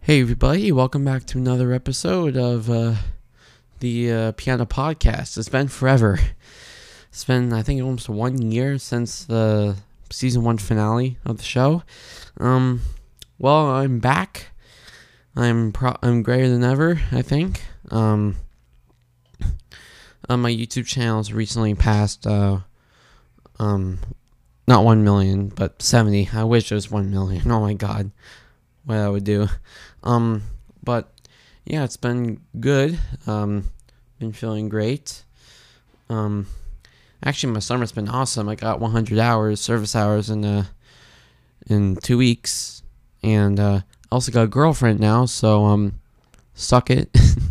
Hey everybody, welcome back to another episode of the Piano Podcast. It's been forever. It's been, I think, almost 1 year since the season 1 finale of the show. Well, I'm back. I'm greater than ever, I think. My YouTube channel has recently passed, not 1 million, but 70. I wish it was 1 million. Oh my god. What I would do. But yeah, it's been good. Been feeling great. Actually, my summer's been awesome. I got 100 hours, service hours in 2 weeks, and I also got a girlfriend now. So suck it.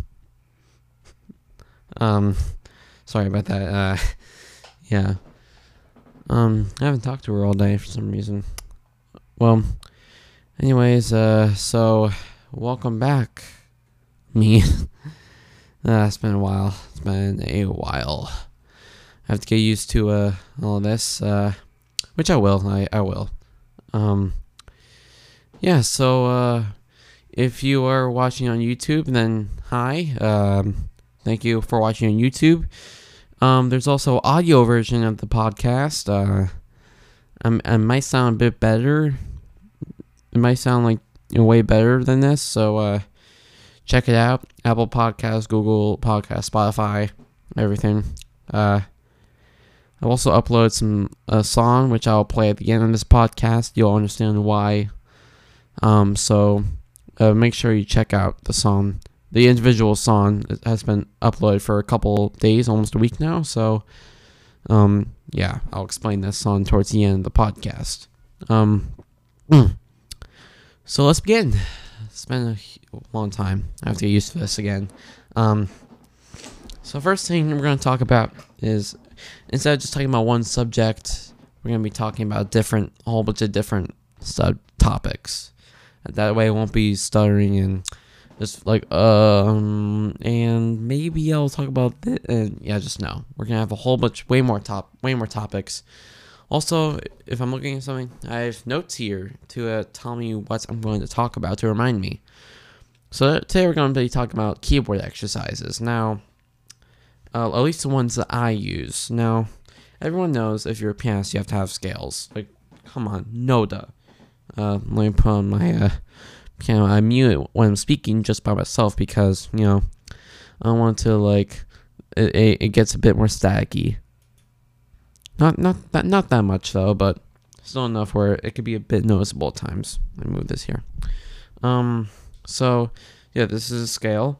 Sorry about that. Yeah. I haven't talked to her all day for some reason. Well. Anyways, so welcome back, me. It's been a while. It's been a while. I have to get used to all this, which I will. I will. Yeah. So if you are watching on YouTube, then hi. Thank you for watching on YouTube. There's also audio version of the podcast. I might sound a bit better. It might sound like way better than this, so check it out. Apple Podcasts, Google Podcasts, Spotify, everything. I've also uploaded a song which I'll play at the end of this podcast. You'll understand why. So make sure you check out the song. The individual song has been uploaded for a couple days, almost a week now. So yeah, I'll explain this song towards the end of the podcast. So let's begin. It's been a long time. I have to get used to this again. So first thing we're going to talk about is, instead of just talking about one subject, we're going to be talking about a whole bunch of different subtopics. That way I won't be stuttering and just like, and maybe I'll talk about this, and yeah, just no. We're going to have a whole bunch, way more topics. Also, if I'm looking at something, I have notes here to tell me what I'm going to talk about, to remind me. So today we're going to be talking about keyboard exercises. Now, at least the ones that I use. Now, everyone knows if you're a pianist, you have to have scales. Like, come on, no duh. Let me put on my piano. I mute it when I'm speaking just by myself because, I don't want to, like, it gets a bit more staticky. Not that much though, but still enough where it could be a bit noticeable at times. Let me move this here. So yeah, this is a scale.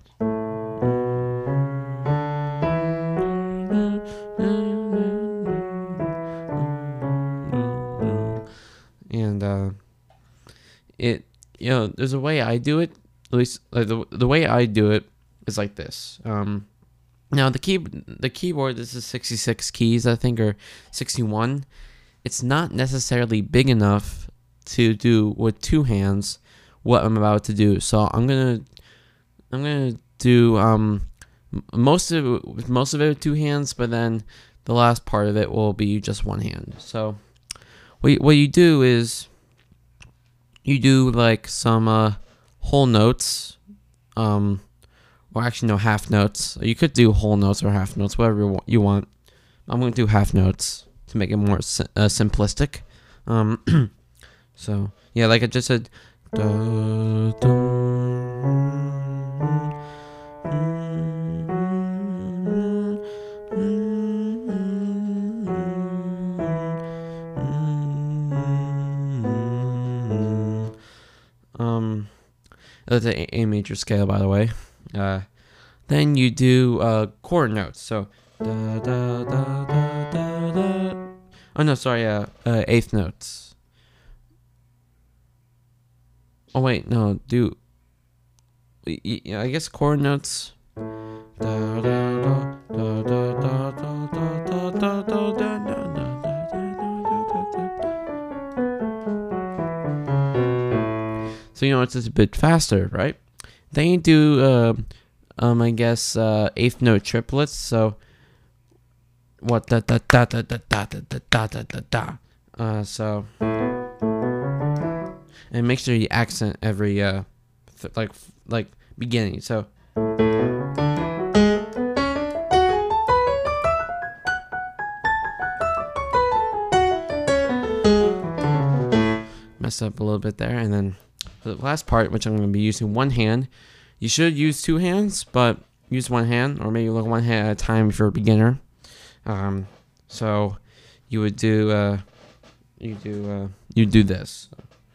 And there's a way I do it. At least like the way I do it is like this. Now the keyboard, this is 66 keys, I think, or 61. It's not necessarily big enough to do with two hands what I'm about to do. So I'm gonna do most of it with two hands, but then the last part of it will be just one hand. So what you do is you do like some whole notes, or actually, no, half notes. You could do whole notes or half notes, whatever you want. I'm going to do half notes to make it more simplistic. So, yeah, like I just said. That's an A major scale, by the way. Then you do chord notes. So da da da da da da. Oh no, sorry. Eighth notes. Oh wait, no. I guess chord notes. Da da da da da da da da da da da. So it's just a bit faster, right? Then you do I guess eighth note triplets. So what da da da da da da da da da da da. So and make sure you accent every like beginning. So messed up a little bit there, and then for the last part, which I'm going to be using one hand. You should use two hands, but use one hand, or maybe like one hand at a time if you're a beginner. So you would do you do this.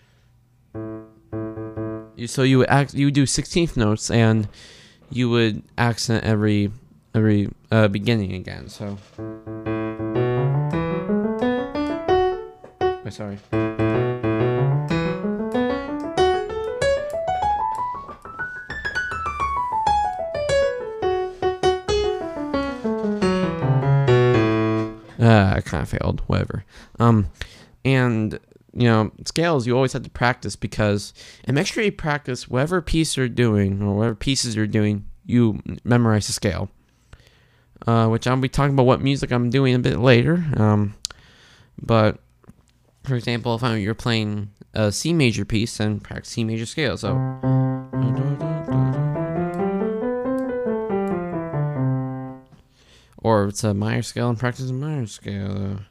You would do 16th notes, and you would accent every beginning again. So sorry. I kind of failed. Whatever. And scales you always have to practice and make sure you practice whatever piece you're doing or whatever pieces you're doing. You memorize the scale, which I'll be talking about what music I'm doing a bit later. But for example, if you're playing a C major piece, then practice C major scale. So. Or it's a minor scale and practice a minor scale.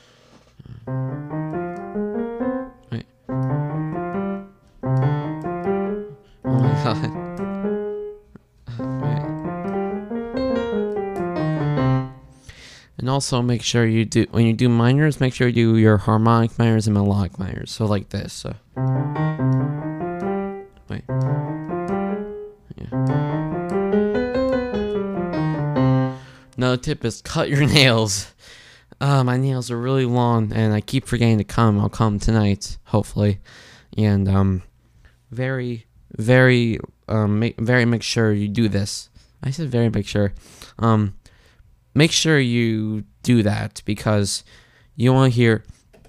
Wait. Oh my god. Wait. And also make sure when you do minors, make sure you do your harmonic minors and melodic minors. So like this. So. Wait. Yeah. Another tip is cut your nails. My nails are really long, and I keep forgetting to come. I'll come tonight, hopefully. And very make sure you do this. I said very make sure. Make sure you do that because you want to hear.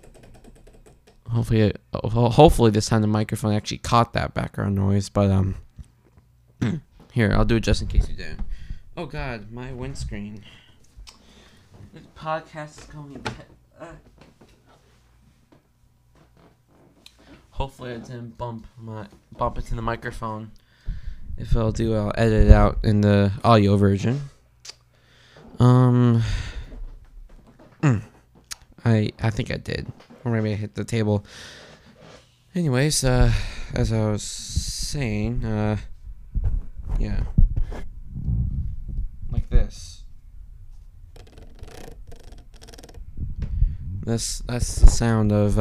Hopefully this time the microphone actually caught that background noise. But here, I'll do it just in case you didn't. Oh god, my windscreen. This podcast is going hopefully I didn't bump into the microphone. If I'll edit it out in the audio version. I think I did. Or maybe I hit the table. Anyways, as I was saying, yeah. Like this. That's the sound of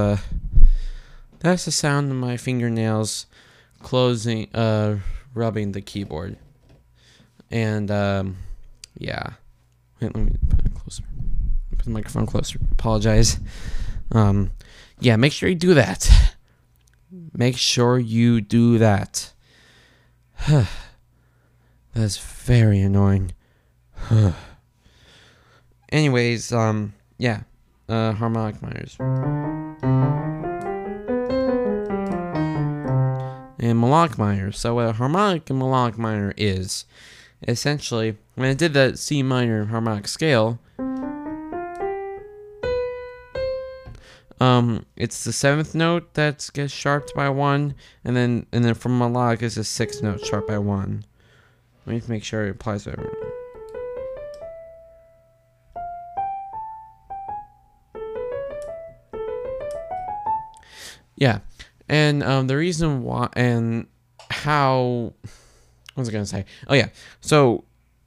my fingernails closing, rubbing the keyboard. And yeah. Wait, let me put it closer. Put the microphone closer. Apologize. Yeah, make sure you do that. Make sure you do that. That's very annoying. Anyways, yeah. Harmonic minors. And melodic minor. So what a harmonic and melodic minor is, essentially, when I did that C minor harmonic scale, it's the 7th note that gets sharped by 1, and then from melodic is the 6th note sharped by 1. Let me make sure it applies to everyone. Yeah, and the reason why and how, what was I gonna say? Oh yeah, so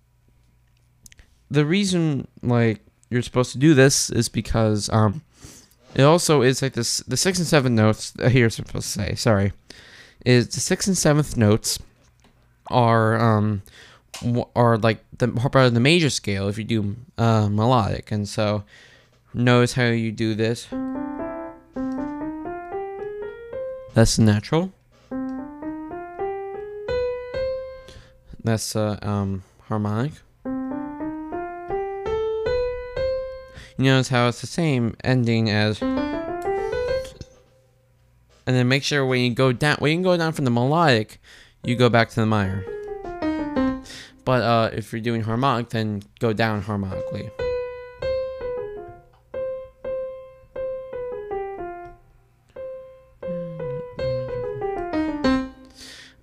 the reason you're supposed to do this is because it also is like this. The 6th and 7th notes here supposed to say sorry, is the 6th and 7th notes are like the part of the major scale if you do melodic, and so notice how you do this. That's natural. That's harmonic. You notice how it's the same ending as, and then make sure when you go down from the melodic, you go back to the minor. But if you're doing harmonic, then go down harmonically.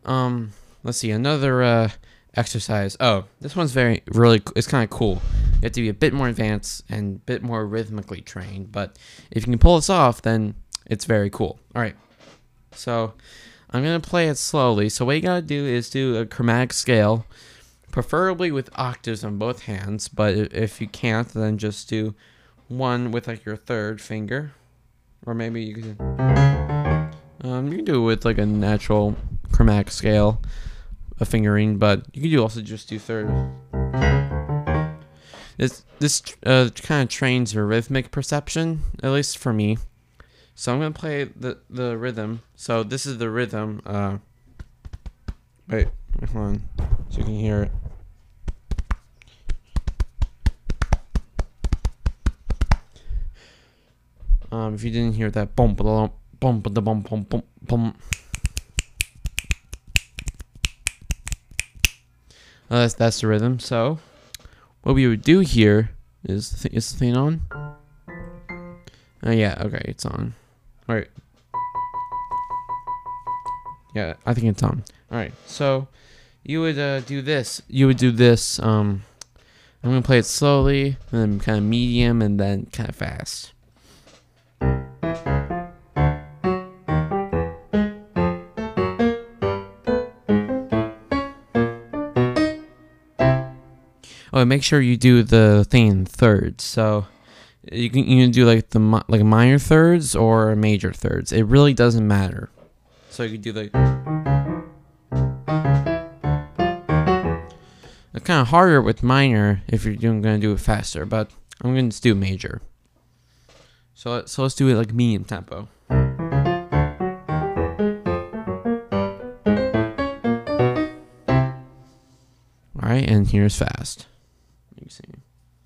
let's see, another exercise. Oh, this one's it's kind of cool. You have to be a bit more advanced and a bit more rhythmically trained, but if you can pull this off, then it's very cool. All right, so I'm gonna play it slowly. So what you gotta do is do a chromatic scale, preferably with octaves on both hands, but if you can't, then just do one with like your third finger, or maybe you can do it with like a natural chromatic scale, a fingering, but you can also just do third. This kind of trains your rhythmic perception, at least for me. So I'm gonna play the rhythm. So this is the rhythm. Wait, hold on, so you can hear it. If you didn't hear that, bum bum bum bum bum bum bum. That's the rhythm. So what we would do here is the thing on? Yeah, okay, it's on. All right. Yeah, I think it's on. All right. So you would do this. You would do this. I'm gonna play it slowly, and then kind of medium, and then kind of fast. Oh, make sure you do the thing in thirds. So you can do like minor thirds or major thirds. It really doesn't matter. So you can do like. It's kind of harder with minor if you're gonna do it faster, but I'm gonna just do major. So let's do it like medium tempo. All right, and here's fast. You can see.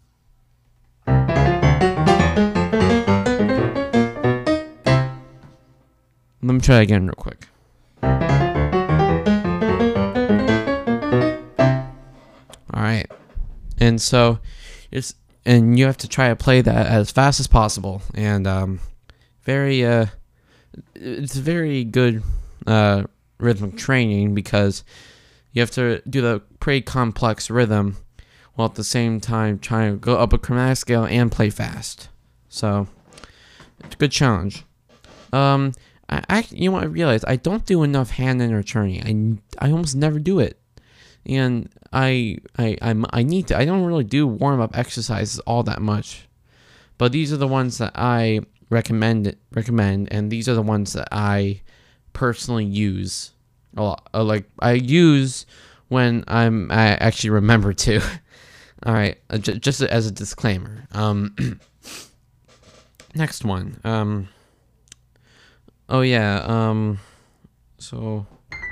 Let me try again real quick. All right, and so you have to try to play that as fast as possible, and it's very good rhythmic training because you have to do the pretty complex rhythm while at the same time trying to go up a chromatic scale and play fast. So it's a good challenge. I realized I don't do enough hand interturning. I almost never do it, and I need to. I don't really do warm up exercises all that much, but these are the ones that I recommend, and these are the ones that I personally use a lot. Like I use when I actually remember to. All right, just as a disclaimer. Next one. Oh yeah. So.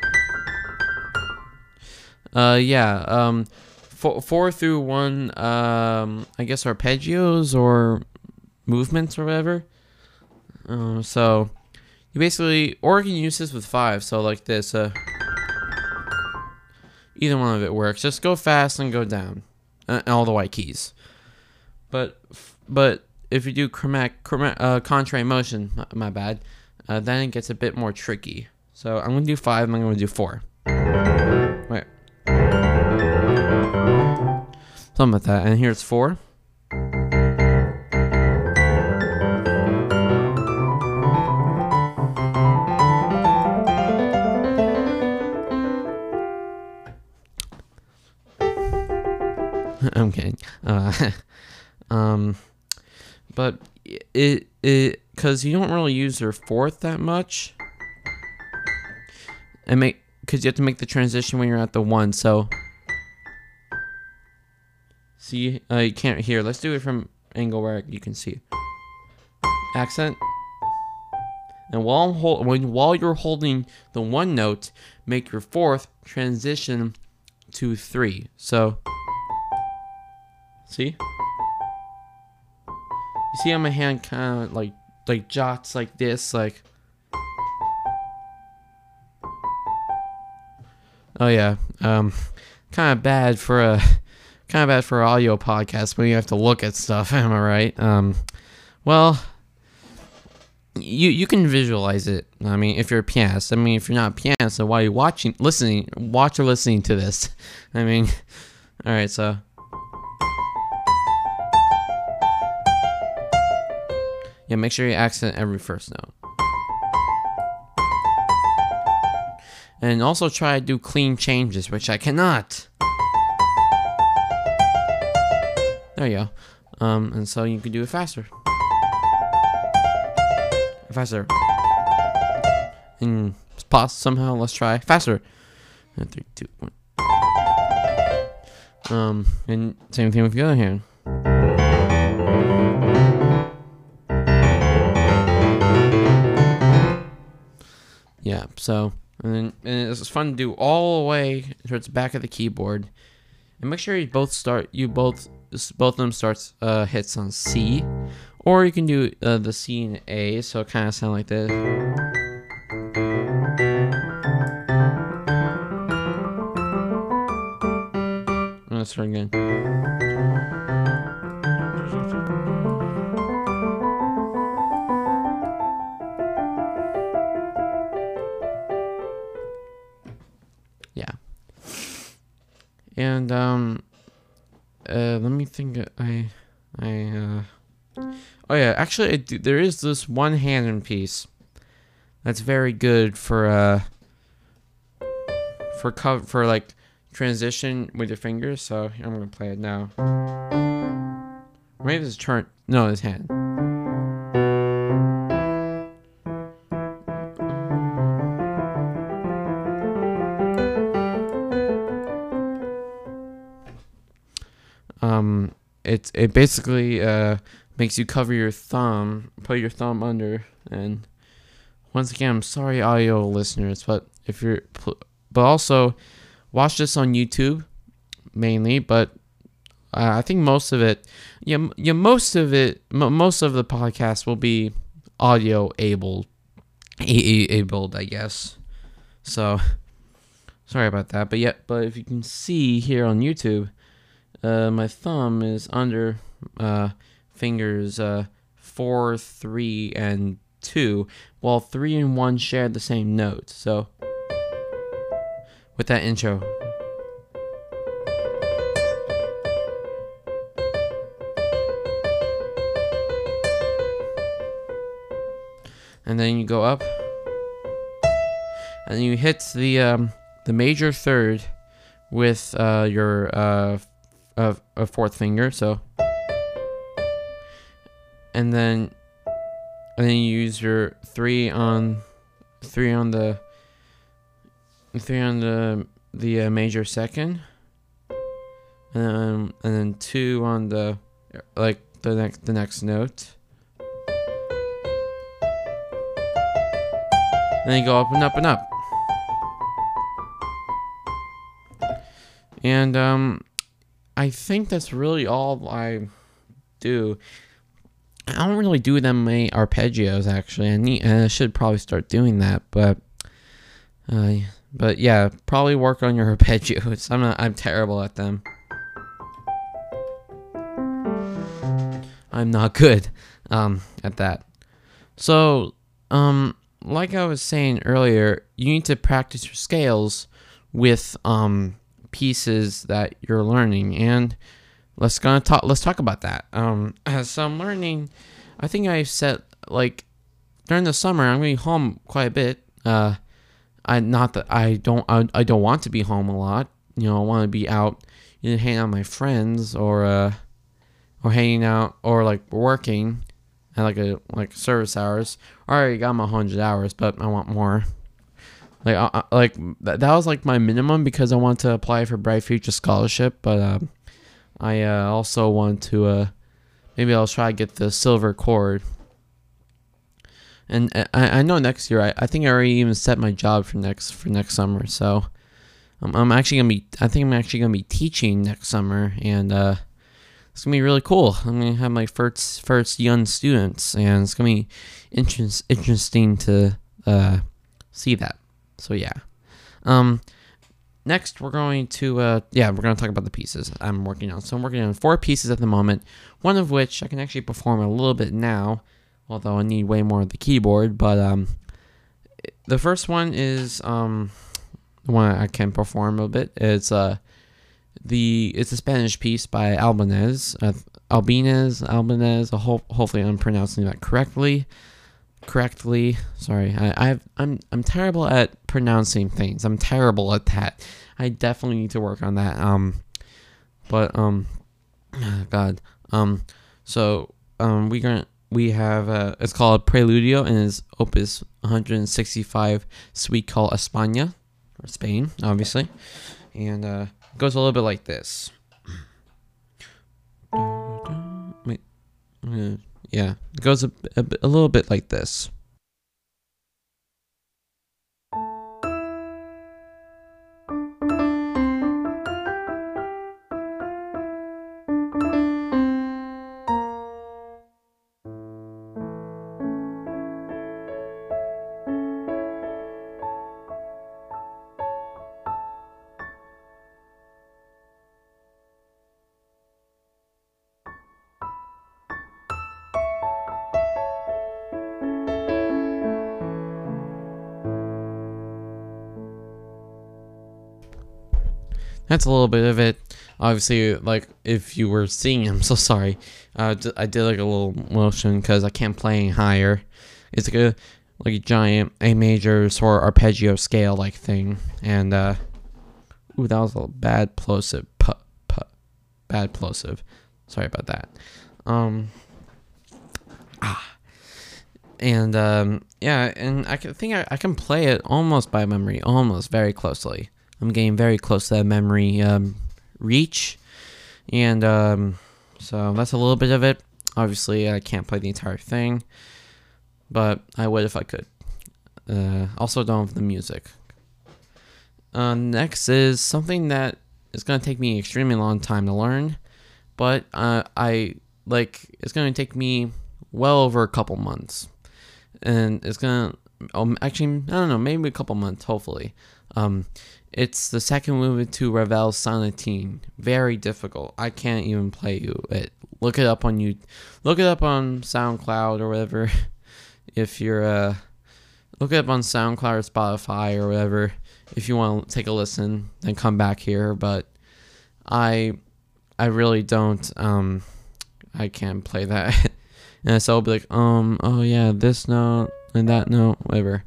Yeah. 4 through 1. I guess arpeggios or movements or whatever. So you basically, or you can use this with 5. So like this. Either one of it works. Just go fast and go down, and all the white keys. But if you do contrary motion, my bad, then it gets a bit more tricky. So I'm gonna do 5. And I'm gonna do 4. Wait. Something like that. And here's 4. I'm kidding. But it because you don't really use your 4th that much, and because you have to make the transition when you're at the 1. So see, you can't hear. Let's do it from angle where you can see accent. And while you're holding the 1 note, make your 4th transition to 3. So see. You see how my hand kind of like jots like this, like. Oh yeah, kind of bad for an audio podcast when you have to look at stuff. Am I right? Well, you can visualize it. I mean, if you're a pianist. I mean, if you're not a pianist, so why are you watch or listening to this? I mean, all right, so. Yeah, make sure you accent every first note. And also try to do clean changes, which I cannot. There you go. And so you can do it faster. Faster. And pause somehow. Let's try faster. 3, 2, 1. And same thing with the other hand. Yeah. So and it's fun to do all the way towards the back of the keyboard, and make sure you both of them starts hits on C. Or you can do the C and A, so it kind of sound like this. Let's start again. Yeah. And let me think. Oh yeah, actually, there is this one hand piece that's very good for like transition with your fingers. So I'm gonna play it now. Maybe this turn. No, this hand. It basically makes you cover your thumb, put your thumb under, and once again, I'm sorry, audio listeners, but also watch this on YouTube mainly, but I think most of the podcast will be audio abled, I guess. So sorry about that, but if you can see here on YouTube, my thumb is under fingers 4, 3, and 2, while 3 and 1 share the same note. So, with that intro. And then you go up, and you hit the major third with your a fourth finger, so, and then you use your 3 on the major second, and then 2 on the next note. And then you go up and up and up. And I think that's really all I do. I don't really do that many arpeggios, actually. I should probably start doing that, but yeah, probably work on your arpeggios. I'm terrible at them. I'm not good at that. So like I was saying earlier, you need to practice your scales with pieces that you're learning, and let's talk about that. So I'm learning. I think I said, like, during the summer I'm going to be home quite a bit. I don't want to be home a lot. I want to be out, either hanging out with my friends or hanging out or like working at like service hours. I already got my 100 hours, but I want more. That was like my minimum because I want to apply for Bright Future Scholarship, but I also want to maybe I'll try to get the silver cord. And I know next year I think I already even set my job for next summer. So I'm actually gonna be teaching next summer, and it's gonna be really cool. I'm gonna have my first young students, and it's gonna be interesting to see that. So yeah. Next, we're going to talk about the pieces I'm working on. So I'm working on 4 pieces at the moment, one of which I can actually perform a little bit now. although I need way more of the keyboard. But the first one is the one I can perform a bit. It's a Spanish piece by Albanese. Hopefully I'm pronouncing that correctly. Sorry, I'm terrible at pronouncing things. I'm terrible at that. I definitely need to work on that. God. We have it's called Preludio, and it's Opus 165, Suite called España, or Spain, obviously, and it goes a little bit like this. Wait, yeah, it goes a little bit like this. That's a little bit of it. Obviously, like, if you were seeing, I'm so sorry. I did like a little motion because I can't play any higher. It's like a giant A major sort of arpeggio scale like thing. And ooh, that was a bad plosive. Bad plosive. Sorry about that. Yeah, and I think I can play it almost by memory, almost very closely. I'm getting very close to that memory reach, and so that's a little bit of it. Obviously, I can't play the entire thing, but I would if I could. Also, don't have the music. Next is something that is going to take me an extremely long time to learn, but it's going to take me well over a couple months, and it's going to actually, I don't know, maybe a couple months, hopefully. It's the second movement to Ravel's Sonatine. Very difficult. I can't even play you it. Look it up on SoundCloud or whatever. If you're look it up on SoundCloud or Spotify or whatever. If you want to take a listen, then come back here. But I really don't. I can't play that. And so I'll be like, oh yeah, this note and that note, whatever.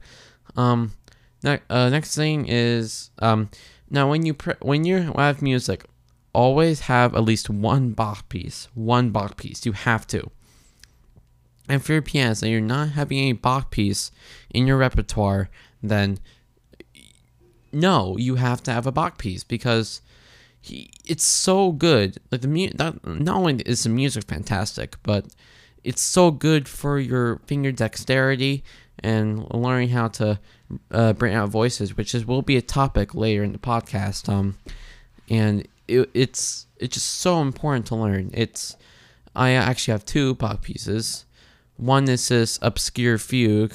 Next thing is now when you have music, always have at least one Bach piece. You have to. And for your pianist, and you're not having any Bach piece in your repertoire, then no, you have to have a Bach piece because it's so good. Like not only is the music fantastic, but it's so good for your finger dexterity and learning how to bring out voices, which will be a topic later in the podcast. And it's just so important to learn. I actually have two Bach pieces. One is this obscure fugue,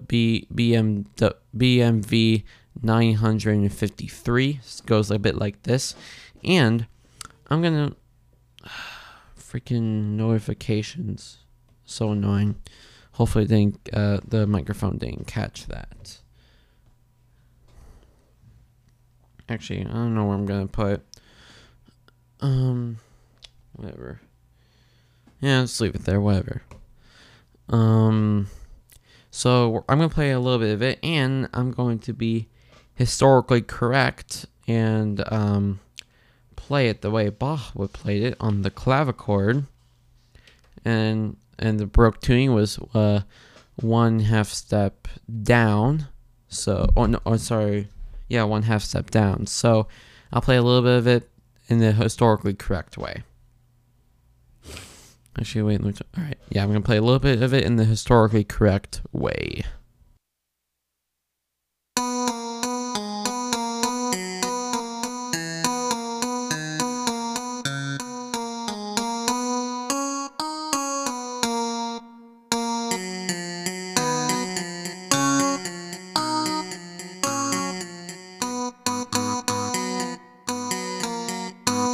BMV 953. It goes a bit like this, and I'm gonna freaking notifications. So annoying. Hopefully the microphone didn't catch that. Actually, I don't know where I'm gonna put. Whatever. Yeah, let's leave it there. Whatever. So I'm gonna play a little bit of it, and I'm going to be historically correct and play it the way Bach would play it on the clavichord, and the Baroque tuning was 1/2 step down. So, yeah, 1/2 step down. So I'll play a little bit of it in the historically correct way. Actually, wait. All right. Yeah, I'm going to play a little bit of it in the historically correct way.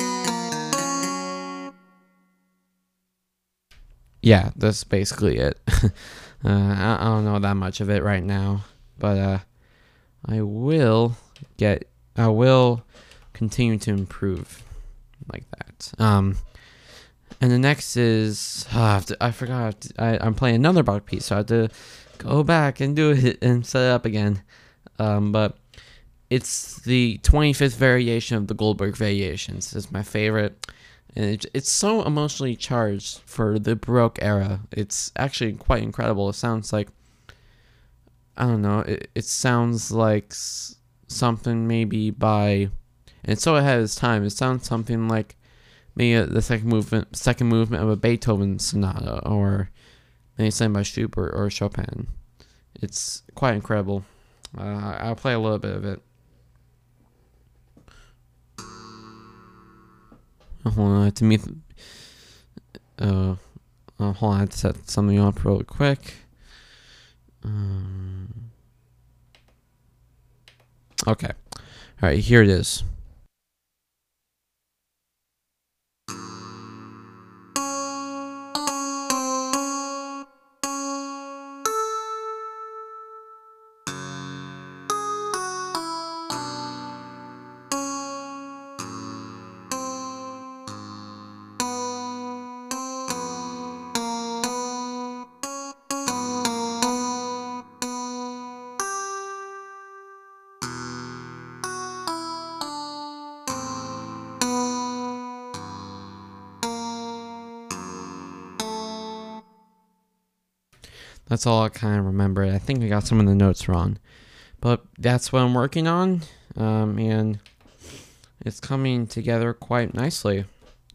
Yeah, that's basically it. I don't know that much of it right now, but I will I will continue to improve like that. And the next is I forgot. I'm playing another Bach piece, so I have to go back and do it and set it up again. But it's the 25th variation of the Goldberg Variations. It's my favorite, and it's so emotionally charged for the Baroque era. It's actually quite incredible. It sounds like, I don't know. It sounds like something maybe by, and it's so ahead of its time. It sounds something like maybe the second movement of a Beethoven sonata, or maybe something by Schubert or Chopin. It's quite incredible. I'll play a little bit of it. Hold on, I have to meet. Hold on, I have to set something up real quick. Okay, all right, here it is. That's all I kind of remember. I think I got some of the notes wrong, but that's what I'm working on, and it's coming together quite nicely.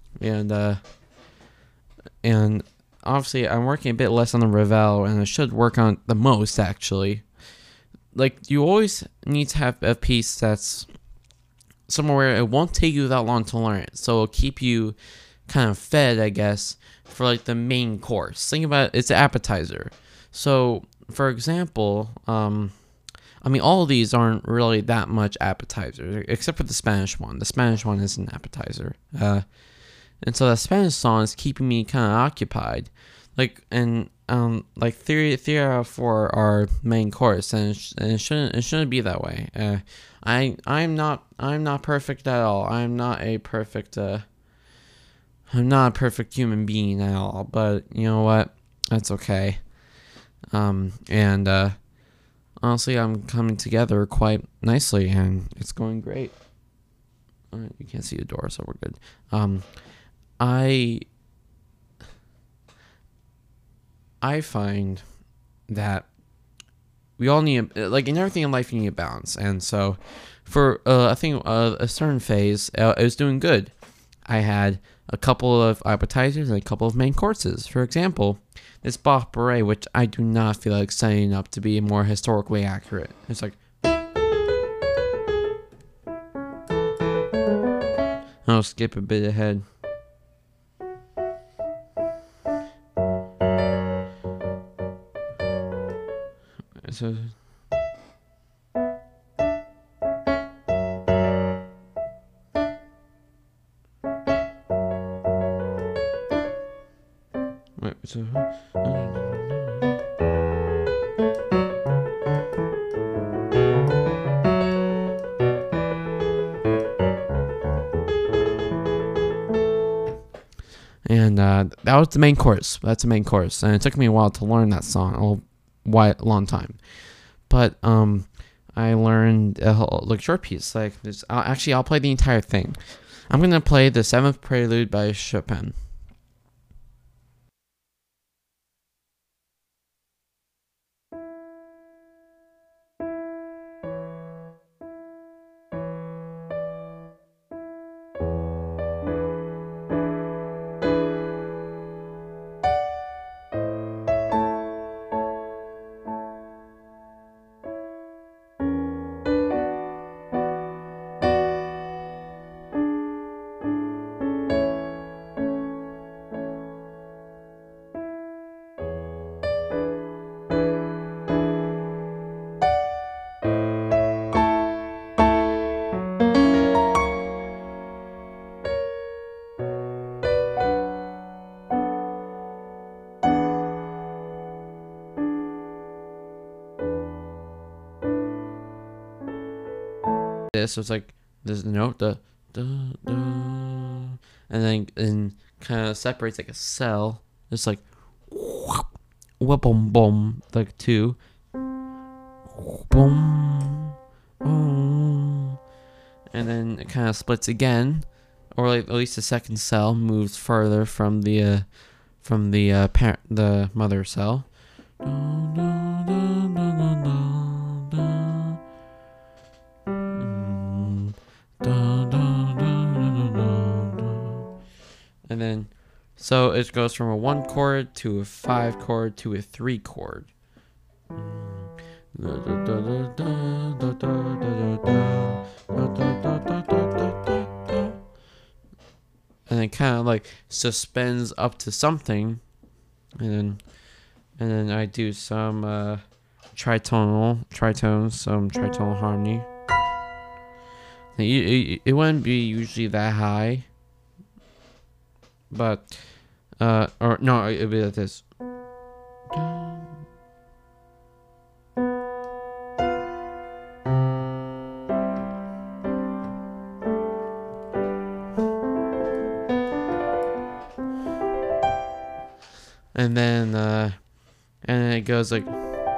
And obviously I'm working a bit less on the Ravel, and I should work on the most actually. Like, you always need to have a piece that's somewhere where it won't take you that long to learn it, so it'll keep you kind of fed, I guess, for like the main course. Think about it, it's an appetizer. So, for example, I mean, all of these aren't really that much appetizer, except for the Spanish one. The Spanish one is an appetizer. And so the Spanish song is keeping me kind of occupied. Like, and like three out of four are main course, and it shouldn't be that way. I'm not perfect at all. I'm not a perfect human being at all. But you know what? That's okay. And honestly, I'm coming together quite nicely, and it's going great. You can't see the door, so we're good. I find that we all need, like in everything in life, you need a balance. And so for, I think a certain phase, it was doing good. I had a couple of appetizers and a couple of main courses. For example, this Bach Beret, which I do not feel like setting up to be more historically accurate. It's like, I'll skip a bit ahead. So, wait, so, and that was the main course. That's the main course, and it took me a while to learn that song, a long time. But I learned a whole like short piece. Like this, I'll play the entire thing. I'm gonna play the Seventh Prelude by Chopin. this. So it's like there's the note, the and then kind of separates like a cell. It's like boom boom, like 2 boom, boom, and then it kind of splits again, or like at least the second cell moves further from the parent, the mother cell. And then, so it goes from a 1 chord to a 5 chord to a 3 chord. And it kind of like suspends up to something, and then I do some tritones, some tritonal harmony. It wouldn't be usually that high, but or no, it'd be like this. And then it goes like,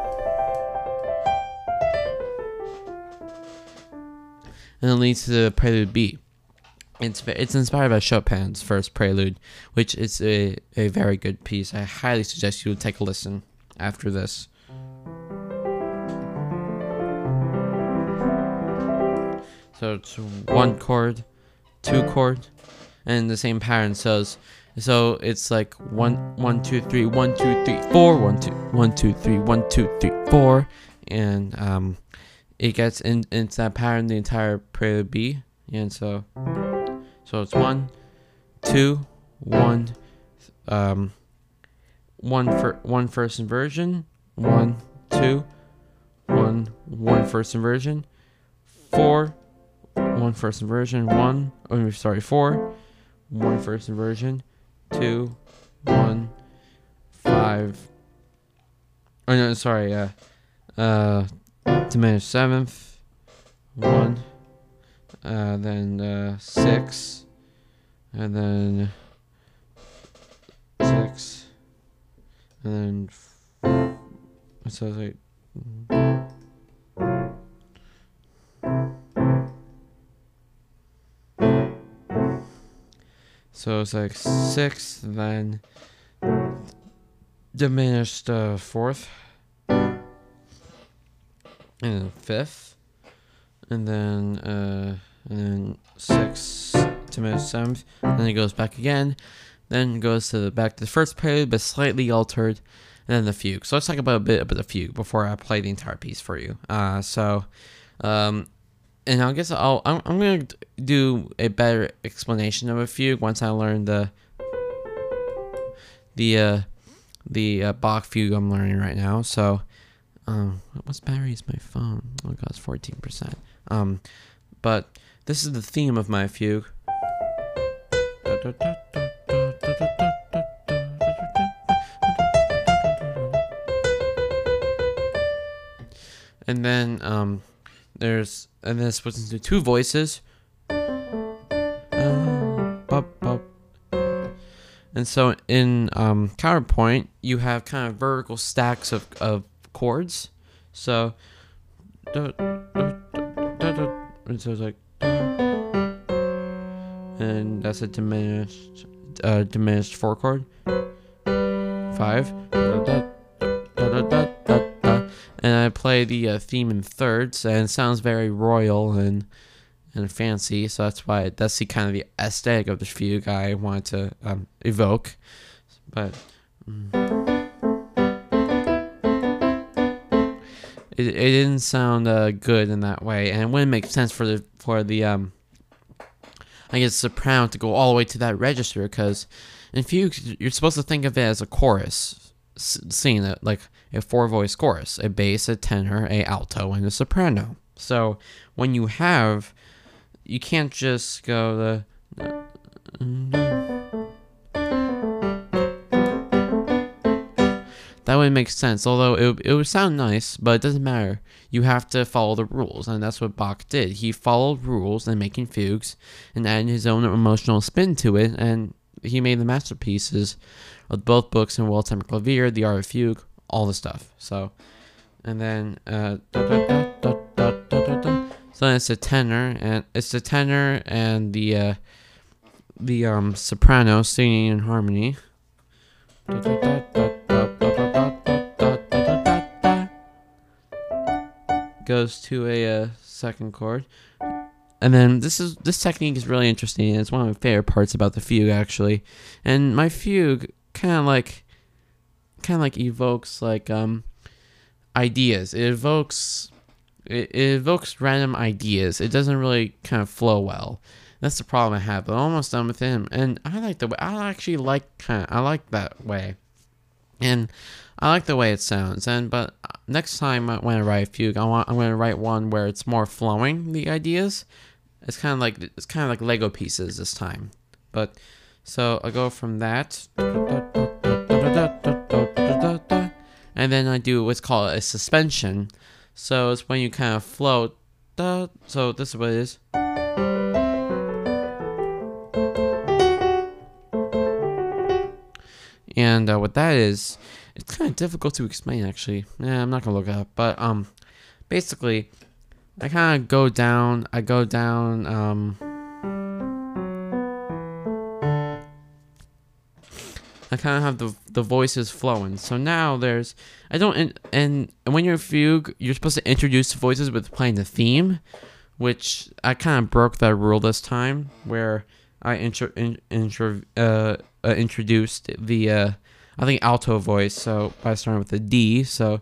and it leads to the prelude B. It's inspired by Chopin's first prelude, which is a very good piece. I highly suggest you take a listen after this. So it's 1 chord, 2 chord, and the same pattern. So it's like 1 1 2 3 1 2 3 4 1 2 1 2 3 1 2 3 4, and it gets into that pattern the entire prelude B, and so it's 1 2 1 1 first inversion, 1 2 1 first inversion, 4 1 first inversion, 4 1 first inversion, 2 1 5. Oh no, sorry. Diminished seventh, 1, then 6, and then 6, and then so it's like. So it's like 6th, then diminished 4th, and then 5th, and then 6th, diminished 7th, and then it goes back again, then it goes back to the first prelude, but slightly altered, and then the fugue. So let's talk about a bit about the fugue before I play the entire piece for you. And I guess I'm gonna do a better explanation of a fugue once I learn the Bach fugue I'm learning right now. So, what's battery is my phone? Oh god, it's 14%. But this is the theme of my fugue. And then and then it splits into 2 voices. And so in counterpoint, you have kind of vertical stacks of chords. So and so it's like, and that's a diminished 4 chord. 5. And I play the theme in thirds, and it sounds very royal and fancy. So that's the kind of the aesthetic of the fugue I wanted to evoke. But it didn't sound good in that way, and it wouldn't make sense for the I guess soprano to go all the way to that register, because in fugues you're supposed to think of it as a chorus, singing it like a 4-voice chorus: a bass, a tenor, a alto, and a soprano. So when you can't just go that would make sense. Although it would sound nice, but it doesn't matter. You have to follow the rules, and that's what Bach did. He followed rules in making fugues and added his own emotional spin to it, and he made the masterpieces of both books in Waltz and Clavier, The Art of Fugue, all the stuff. So, and then so then it's the tenor, and the soprano singing in harmony. Goes to a second chord, and then this technique is really interesting, and it's one of my favorite parts about the fugue, actually. And my fugue kind of like evokes like ideas. It evokes random ideas. It doesn't really kind of flow well. That's the problem I have. But I'm almost done with him, and I like the way. I like that way, and I like the way it sounds. But next time when I write a fugue, I'm going to write one where it's more flowing. The ideas, it's kind of like Lego pieces this time. But so I go from that, and then I do what's called a suspension. So it's when you kind of float. So this is what it is. And what that is, it's kind of difficult to explain, actually. I'm not gonna look it up, but basically, I kind of go down. I kind of have the voices flowing. So now and when you're a fugue, you're supposed to introduce the voices with playing the theme, which I kind of broke that rule this time, where I introduced the I think alto voice, so by starting with a D, so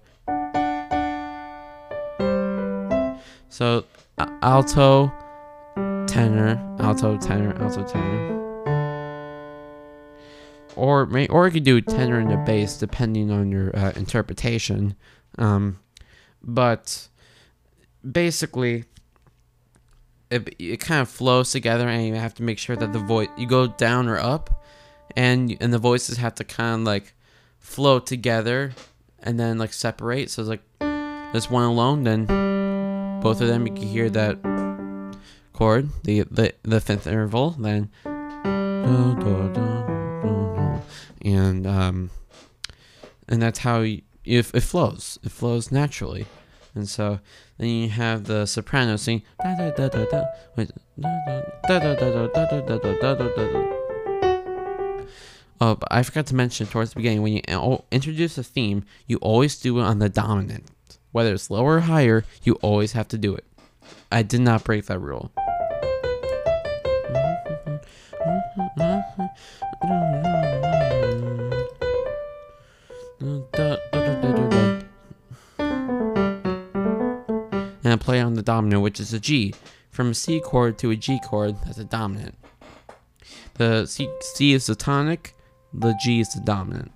alto, tenor, alto, tenor, alto, tenor. Or you could do tenor and the bass depending on your interpretation. But basically, it kind of flows together, and you have to make sure that the voice, you go down or up, and the voices have to kind of like flow together and then like separate. So it's like there's one alone, then both of them, you can hear that chord, the fifth interval, then and that's how it flows. It flows naturally. And so then you have the soprano sing. Oh, but I forgot to mention towards the beginning, when you introduce a theme, you always do it on the dominant. Whether it's lower or higher, you always have to do it. I did not break that rule. And I play on the dominant, which is a G. From a C chord to a G chord, that's a dominant. The C is the tonic, the G is the dominant.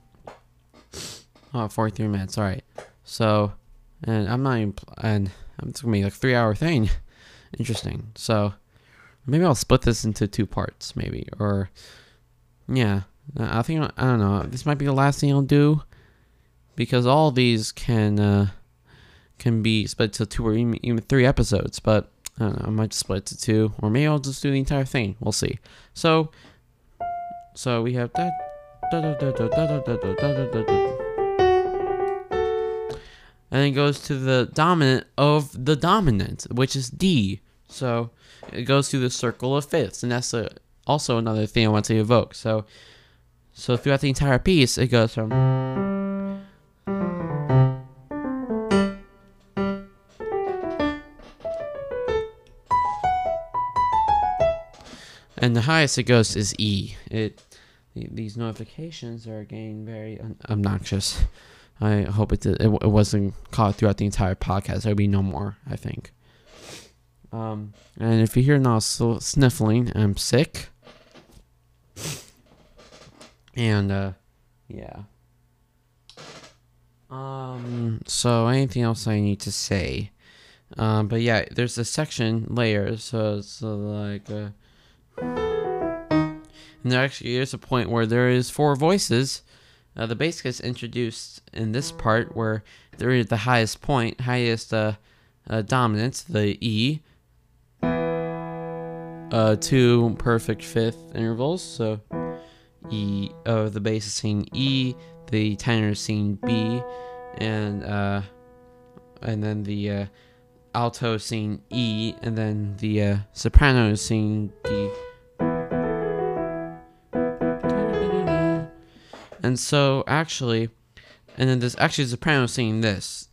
43 minutes, alright. So, and I'm not even, and it's gonna be like a 3-hour thing. Interesting. So, maybe I'll split this into 2 parts, maybe. Or, yeah. I don't know. This might be the last thing I'll do, because all these can be split to 2 or even 3 episodes. But I don't know. I might just split it to 2, or maybe I'll just do the entire thing. We'll see. So we have that, and it goes to the dominant of the dominant, which is D. So it goes through the circle of fifths, and that's also another thing I want to evoke. So throughout the entire piece, it goes from, and the highest it goes is E. These notifications are getting very obnoxious. I hope it wasn't caught throughout the entire podcast. There'll be no more, I think. And if you hear now sniffling, I'm sick. And yeah. So anything else I need to say? But yeah, there's a section layer, so it's like and there's a point where there is 4 voices, The bass gets introduced in this part where there is the highest point, dominance, the E, two perfect fifth intervals. So E, the bass is singing E, the tenor is singing B, and then the alto is singing E, and then the soprano is singing D. And so actually, and then this actually soprano is singing this.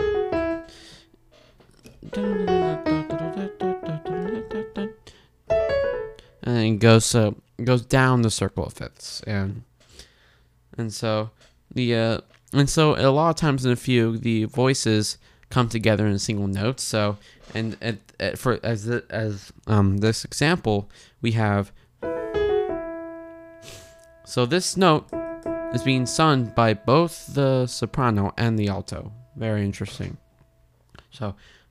And then it goes down the circle of fifths, and so a lot of times in a fugue the voices come together in a single note. So for this example we have, so this note is being sung by both the soprano and the alto. Very interesting. So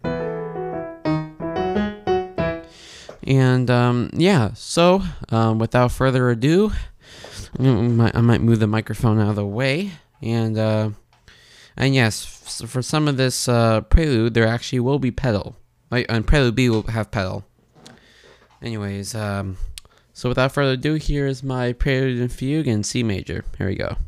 and without further ado, I might move the microphone out of the way, and yes, for some of this prelude, there actually will be pedal, and prelude B will have pedal. Anyways, so without further ado, here is my prelude and fugue in C major. Here we go.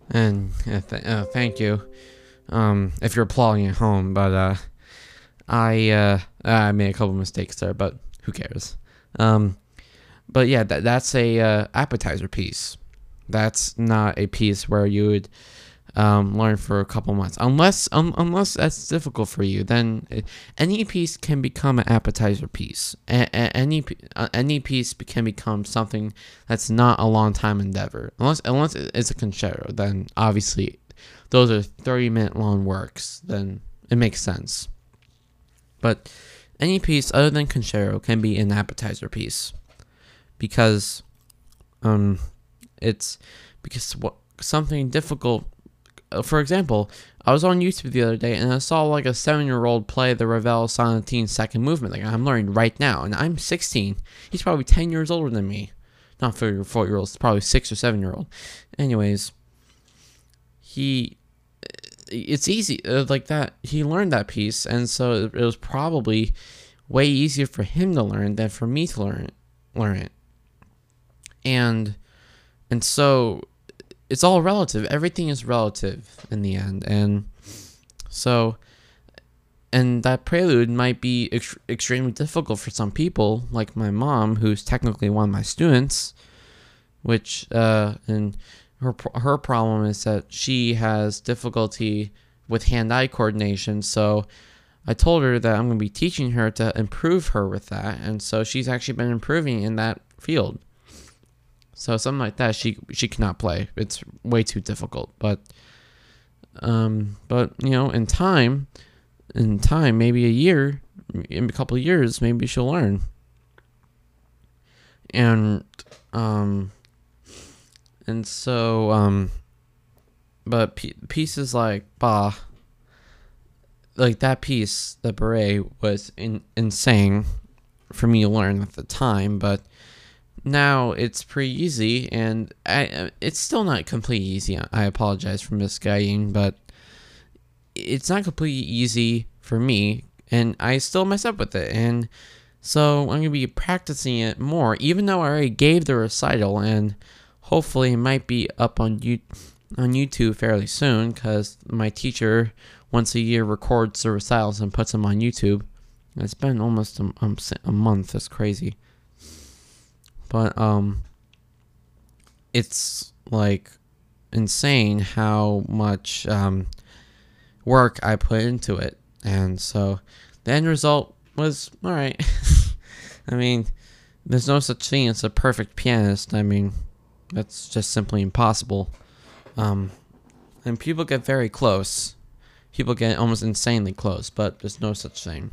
And thank you. If you're applauding at home, but I made a couple mistakes there, but who cares? But yeah, that's a appetizer piece. That's not a piece where you would learn for a couple months, unless that's difficult for you. Then any piece can become an appetizer piece. Any piece can become something that's not a long time endeavor. Unless it's a concerto, then obviously those are 30-minute long works. Then it makes sense. But any piece other than concerto can be an appetizer piece, because it's because something difficult. For example, I was on YouTube the other day and I saw like a 7-year-old play the Ravel Sonatine second movement. Like I'm learning right now, and I'm 16. He's probably 10 years older than me. Not 4-year-old. It's probably 6 or 7-year-old. Anyways, it's easy like that. He learned that piece, and so it was probably way easier for him to learn than for me to learn it. And so it's all relative. Everything is relative in the end. And so, and that prelude might be extremely difficult for some people, like my mom, who's technically one of my students, which, and her problem is that she has difficulty with hand-eye coordination. So I told her that I'm going to be teaching her to improve her with that. And so she's actually been improving in that field. So something like that, she cannot play. It's way too difficult. But you know, in time, maybe a year, in a couple of years, maybe she'll learn. And so but pieces like Bach, like that piece, the Beret, was insane for me to learn at the time, but now it's pretty easy, and it's still not completely easy. I apologize for misguiding, but it's not completely easy for me, and I still mess up with it. And so I'm going to be practicing it more, even though I already gave the recital, and hopefully it might be up on YouTube fairly soon, because my teacher once a year records the recitals and puts them on YouTube. It's been almost a month. That's crazy. But it's like insane how much work I put into it, and so the end result was alright. I mean, there's no such thing as a perfect pianist. I mean, that's just simply impossible. And people get very close. People get almost insanely close, but there's no such thing.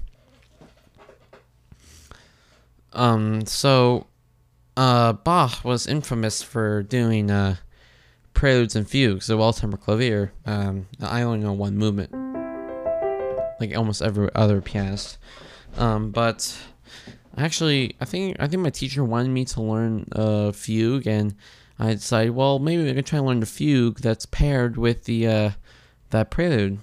So Bach was infamous for doing preludes and fugues, the well-tempered clavier. I only know one movement, like almost every other pianist. But actually, I think my teacher wanted me to learn a fugue, and I decided, well, maybe I could try to learn the fugue that's paired with the that prelude.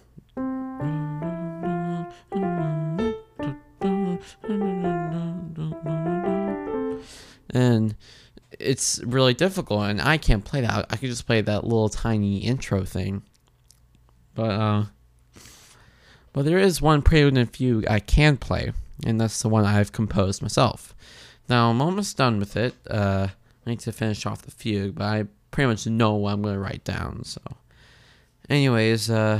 And it's really difficult, and I can't play that. I could just play that little tiny intro thing. But there is one prelude and fugue I can play, and that's the one I've composed myself. Now, I'm almost done with it. I need to finish off the fugue, but I pretty much know what I'm going to write down. So, anyways, so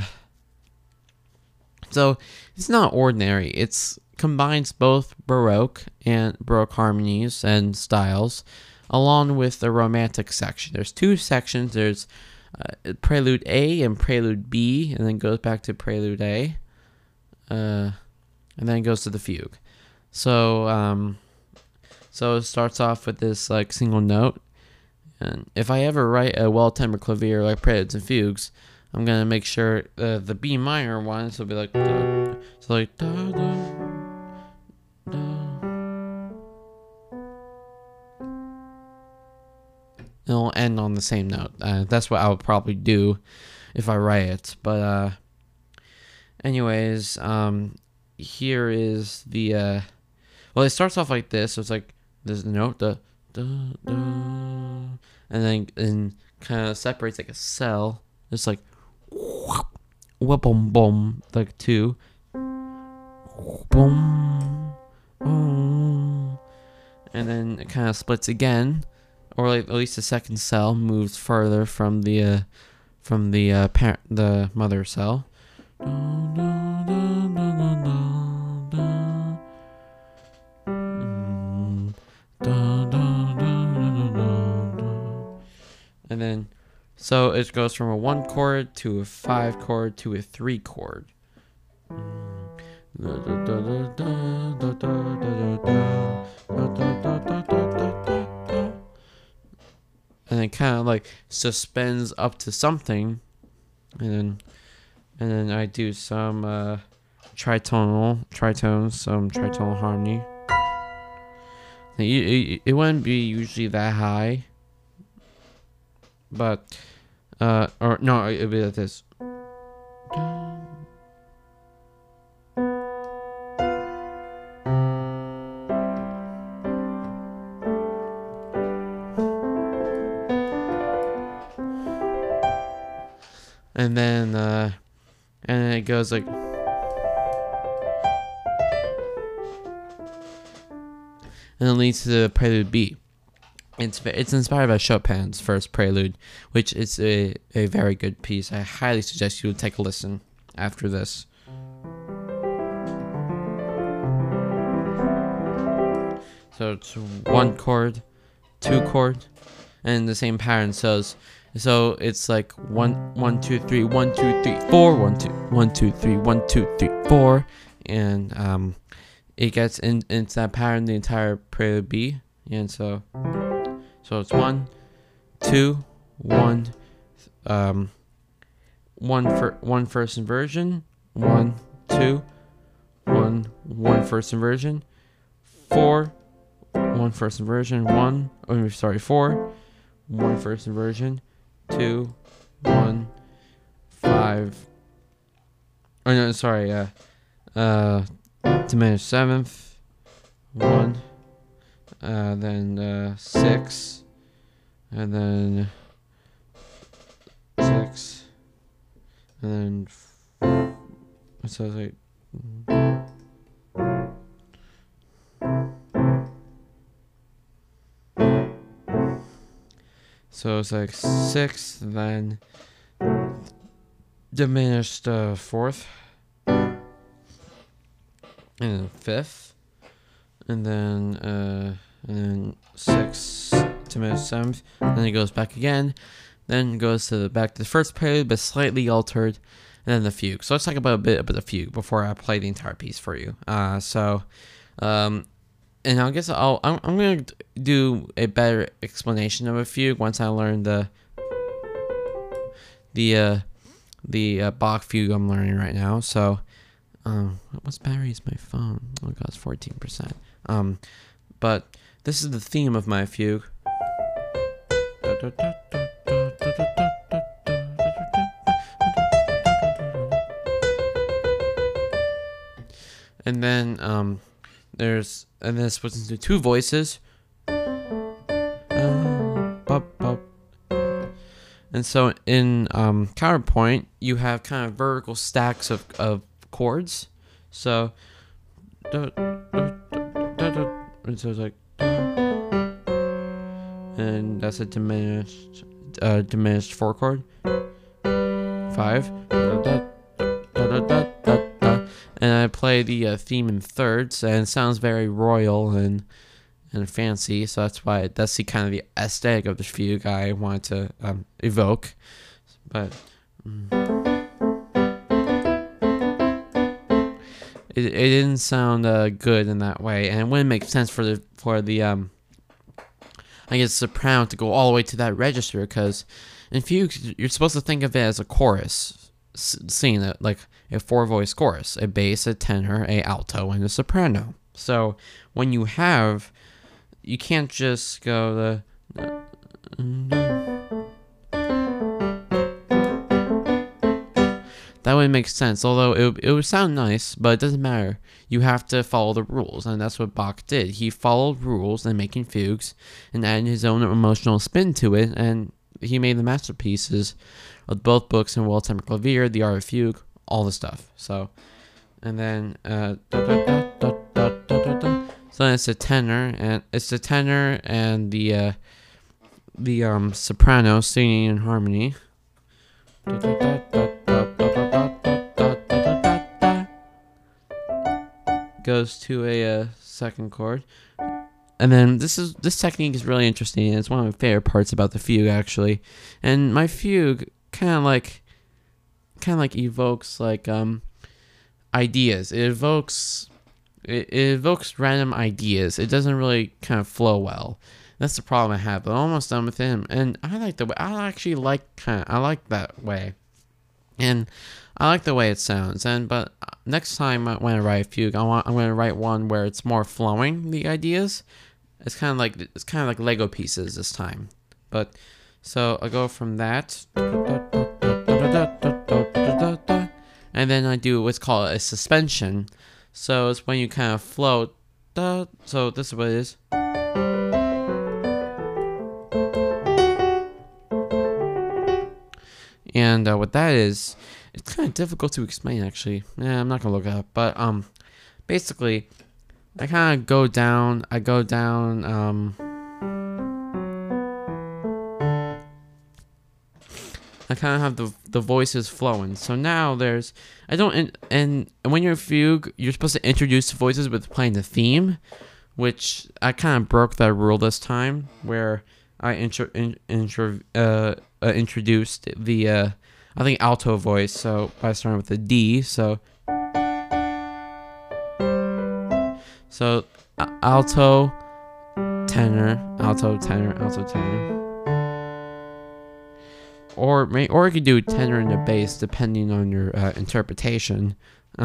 it's not ordinary. It's combines both Baroque harmonies and styles, along with the Romantic section. There's two sections. There's Prelude A and Prelude B, and then goes back to Prelude A, and then it goes to the fugue. So it starts off with this like single note, and if I ever write a well-tempered clavier like preludes and fugues, I'm gonna make sure the B minor ones will be like da, so like da da da. It'll end on the same note. That's what I would probably do if I write it. But anyways, here is the well, it starts off like this. So it's like there's the note, the da da, and then kind of separates like a cell, It's like boom boom, like 2 boom boom, and then it kind of splits again, or like at least the second cell moves further from the parent, the mother cell. And then, so it goes from a 1 chord to a 5 chord to a 3 chord. And it kind of like suspends up to something, and then I do some tritones, some tritonal harmony. It wouldn't be usually that high, but or no, it'd be like this. And then it goes like, and it leads to the prelude B. It's inspired by Chopin's first prelude, which is a very good piece. I highly suggest you take a listen after this. So it's 1 chord, 2 chord, and the same pattern. So it's like 1 1 2 3 1 2 3 4 1 2 1 2 3 1 2 3 4, and it gets into that pattern the entire prelude B, and so it's 1 2 1 1 first inversion, 1 2 1 first inversion, 4 1 first inversion, 4 1 first inversion, 2 1 5. Oh no, sorry. Diminished seventh, 1. Then 6, and then 6, and then so it's like. So it's like 6th, then diminished 4th, and then 5th, and then 6th, diminished 7th, and then it goes back again, then it goes to back to the first prelude, but slightly altered, and then the fugue. So let's talk about a bit about the fugue before I play the entire piece for you. And I guess I'm gonna do a better explanation of a fugue once I learn the Bach fugue I'm learning right now. So, what's battery is my phone? Oh god, it's 14%. But this is the theme of my fugue. And then and then it splits into 2 voices. And so in counterpoint, you have kind of vertical stacks of chords. So it's like, and that's a diminished 4 chord. 5. And I play the theme in thirds, and it sounds very royal and fancy. So that's the kind of the aesthetic of the fugue I wanted to evoke. But it didn't sound good in that way, and it wouldn't make sense for the I guess soprano to go all the way to that register, because in fugues you're supposed to think of it as a chorus, singing it like a 4-voice chorus: a bass, a tenor, a alto, and a soprano. So when you can't just go that wouldn't make sense, although it would sound nice, but it doesn't matter. You have to follow the rules, and that's what Bach did. He followed rules in making fugues and added his own emotional spin to it, and he made the masterpieces of both books in Waltz and Clavier, The Art of Fugue, all the stuff. So, and then so then it's the tenor, and the soprano singing in harmony. Goes to a second chord, and then this technique is really interesting. And it's one of my favorite parts about the fugue, actually. And my fugue kind of like evokes like ideas. It evokes random ideas. It doesn't really kind of flow well. That's the problem I have. But I'm almost done with him, and I like the way. I like that way, and I like the way it sounds. But next time when I write a fugue, I'm going to write one where it's more flowing. The ideas, it's kind of like Lego pieces this time. But so I go from that, and then I do what's called a suspension. So it's when you kind of float. So this is what it is. And what that is, it's kind of difficult to explain, actually. Yeah, I'm not gonna look it up, but basically, I kind of go down. I kind of have the voices flowing. So now and when you're a fugue, you're supposed to introduce the voices with playing the theme, which I kind of broke that rule this time, where I introduced the I think alto voice, so by starting with the D, so alto, tenor, alto, tenor, alto, tenor. Or you could do tenor and the bass depending on your interpretation.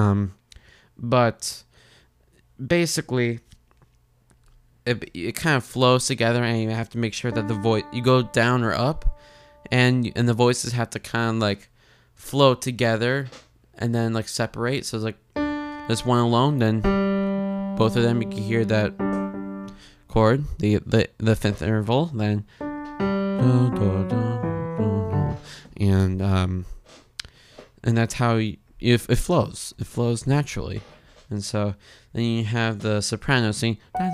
But basically, it kind of flows together, and you have to make sure that the voice, you go down or up, and the voices have to kind of like flow together and then like separate. So it's like there's one alone, then both of them, you can hear that chord, the fifth interval, then and that's how it flows. It flows naturally. And so then you have the soprano sing.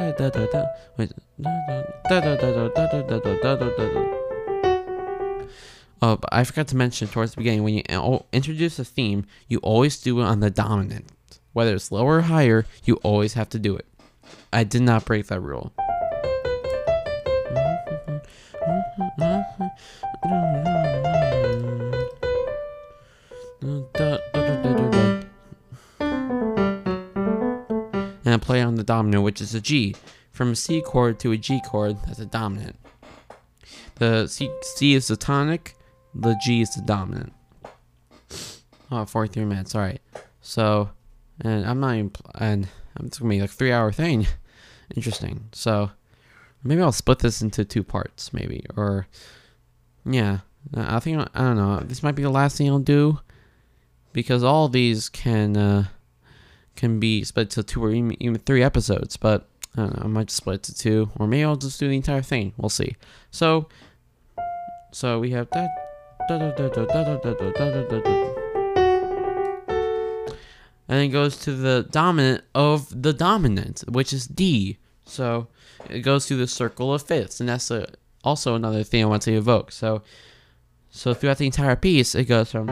Oh, but I forgot to mention towards the beginning, when you introduce a theme, you always do it on the dominant. Whether it's lower or higher, you always have to do it. I did not break that rule. And I play on the dominant, which is a G. From a C chord to a G chord, that's a dominant. The C is the tonic, the G is the dominant. Oh, 43 minutes, alright. So, and I'm not even, and it's gonna be like a 3-hour thing. Interesting. So, maybe I'll split this into 2 parts, maybe. Or, yeah. I don't know. This might be the last thing I'll do. Because all these can be split to 2 or even 3 episodes. But, I don't know. I might just split it to 2. Or maybe I'll just do the entire thing. We'll see. So we have that. And it goes to the dominant of the dominant, which is D. So it goes through the circle of fifths, and that's also another thing I want to evoke. So throughout the entire piece, it goes from,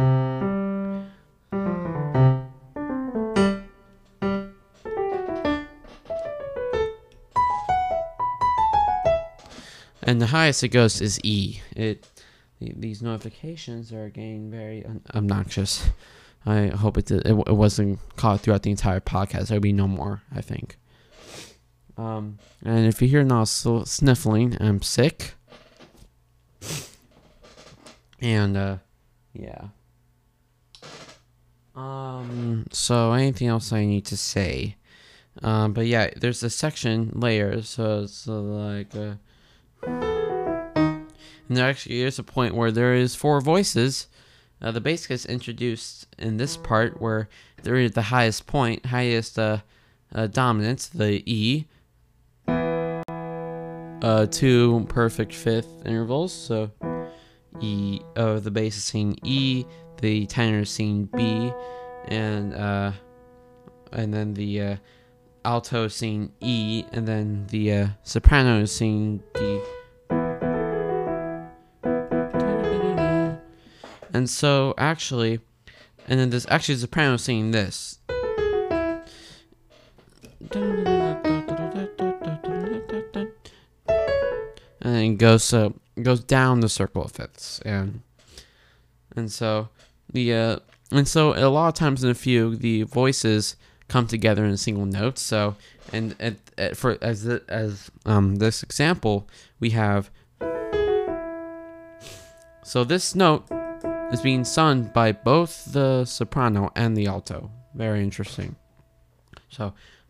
and the highest it goes is E. These notifications are getting very obnoxious. I hope it wasn't caught throughout the entire podcast. There'll be no more, I think. And if you hear now sniffling, I'm sick. And yeah. So anything else I need to say? But yeah, there's a section layers. So it's like and there actually is a point where there is 4 voices. The bass gets introduced in this part where there is the highest point, highest dominance, the E, 2 perfect fifth intervals. So E. The bass is singing E, the tenor is singing B, and then the alto is singing E, and then the soprano is singing D. And so actually, and then this actually the soprano is singing this. And then it goes down the circle of fifths, and so a lot of times in a fugue the voices come together in a single note. So for this example we have, so this note is being sung by both the soprano and the alto. Very interesting. So.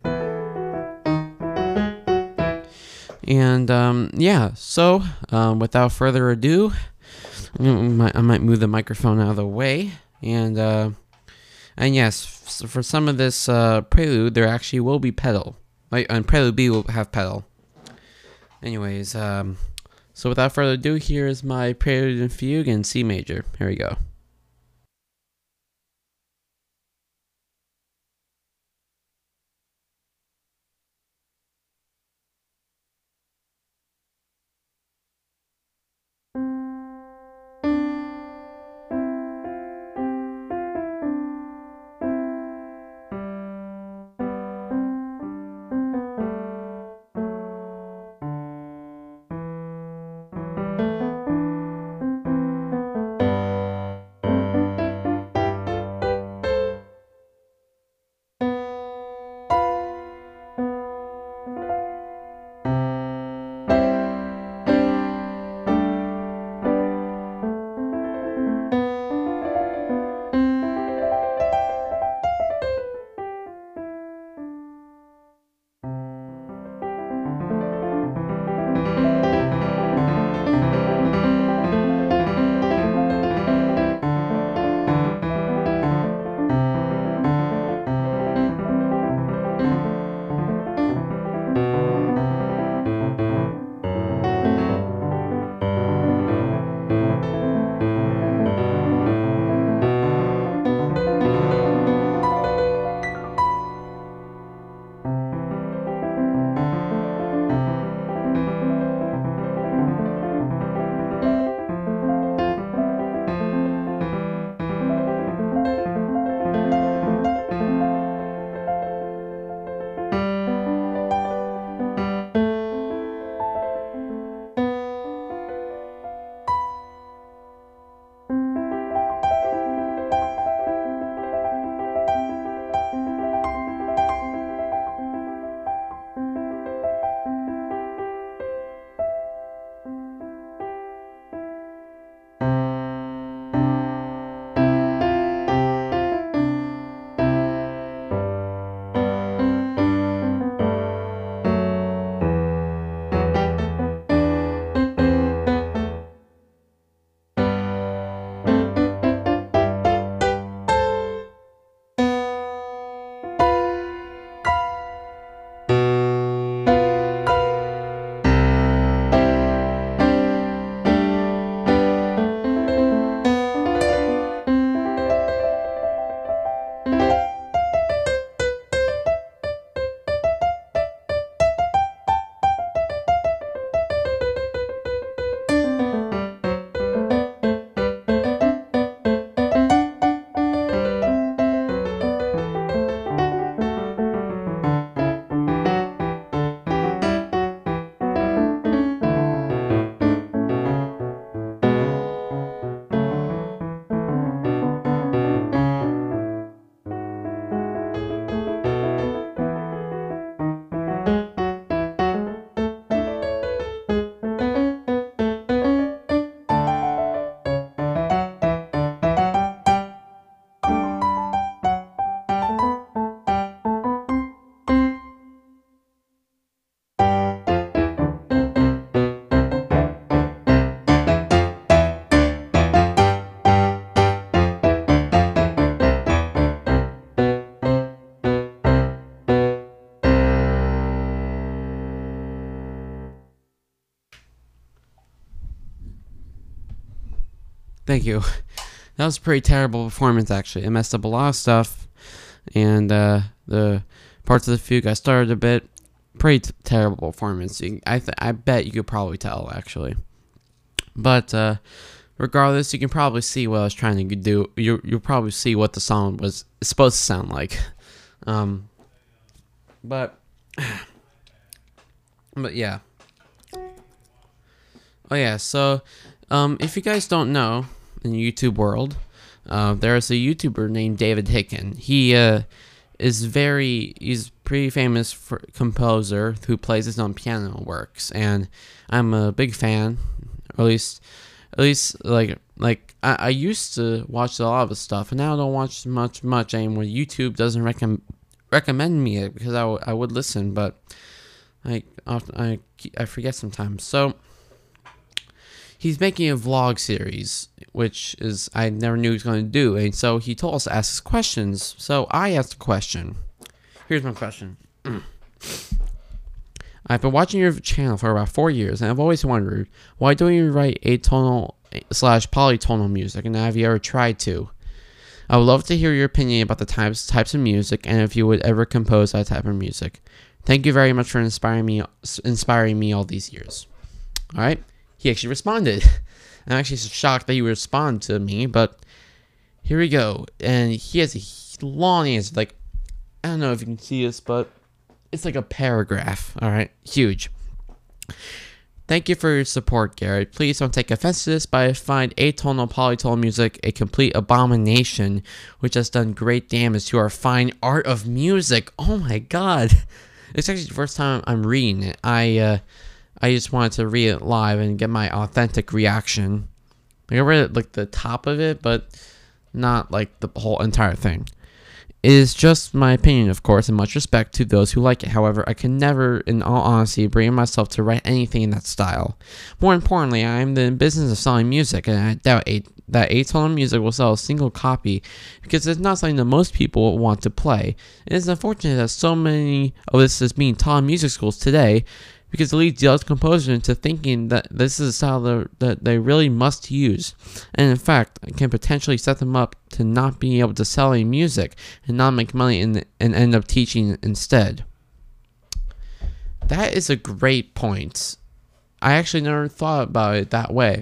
And without further ado, I might move the microphone out of the way. And yes, for some of this prelude, there actually will be pedal. And prelude B will have pedal. Anyways, so without further ado, here is my prelude and fugue in C major. Here we go. Thank you. That was a pretty terrible performance, actually. It messed up a lot of stuff, and the parts of the fugue I started a bit. Pretty terrible performance. I bet you could probably tell, actually. But regardless, you can probably see what I was trying to do. You'll probably see what the song was supposed to sound like. But yeah. Oh yeah. So, if you guys don't know, in the YouTube world, there's a YouTuber named David Hicken. He's pretty famous for composer who plays his own piano works, and I'm a big fan. Or at least I used to watch a lot of his stuff, and now I don't watch much anymore. YouTube doesn't recommend me it because I would listen, but I forget sometimes. So he's making a vlog series, which is I never knew he was going to do, and so he told us to ask us questions. So I asked a question. Here's my question. I've been watching your channel for about 4 years, and I've always wondered, why don't you write atonal/polytonal music, and have you ever tried to? I would love to hear your opinion about the types of music, and if you would ever compose that type of music. Thank you very much for inspiring me all these years. All right, he actually responded. I'm actually shocked that he would respond to me, but here we go. And he has a long answer. Like, I don't know if you can see this, but it's like a paragraph. All right, huge. Thank you for your support, Garrett. Please don't take offense to this, but I find atonal polytonal music a complete abomination, which has done great damage to our fine art of music. Oh my god. It's actually the first time I'm reading it. I just wanted to read it live and get my authentic reaction. Like, I read like the top of it, but not like the whole entire thing. It is just my opinion, of course, and much respect to those who like it. However, I can never, in all honesty, bring myself to write anything in that style. More importantly, I am in the business of selling music, and I doubt that atonal music will sell a single copy because it's not something that most people want to play. It is unfortunate that so many of this is being taught in music schools today, because it leads young composers into thinking that this is a style that they really must use, and in fact can potentially set them up to not being able to sell any music and not make money and end up teaching instead. That is a great point. I actually never thought about it that way.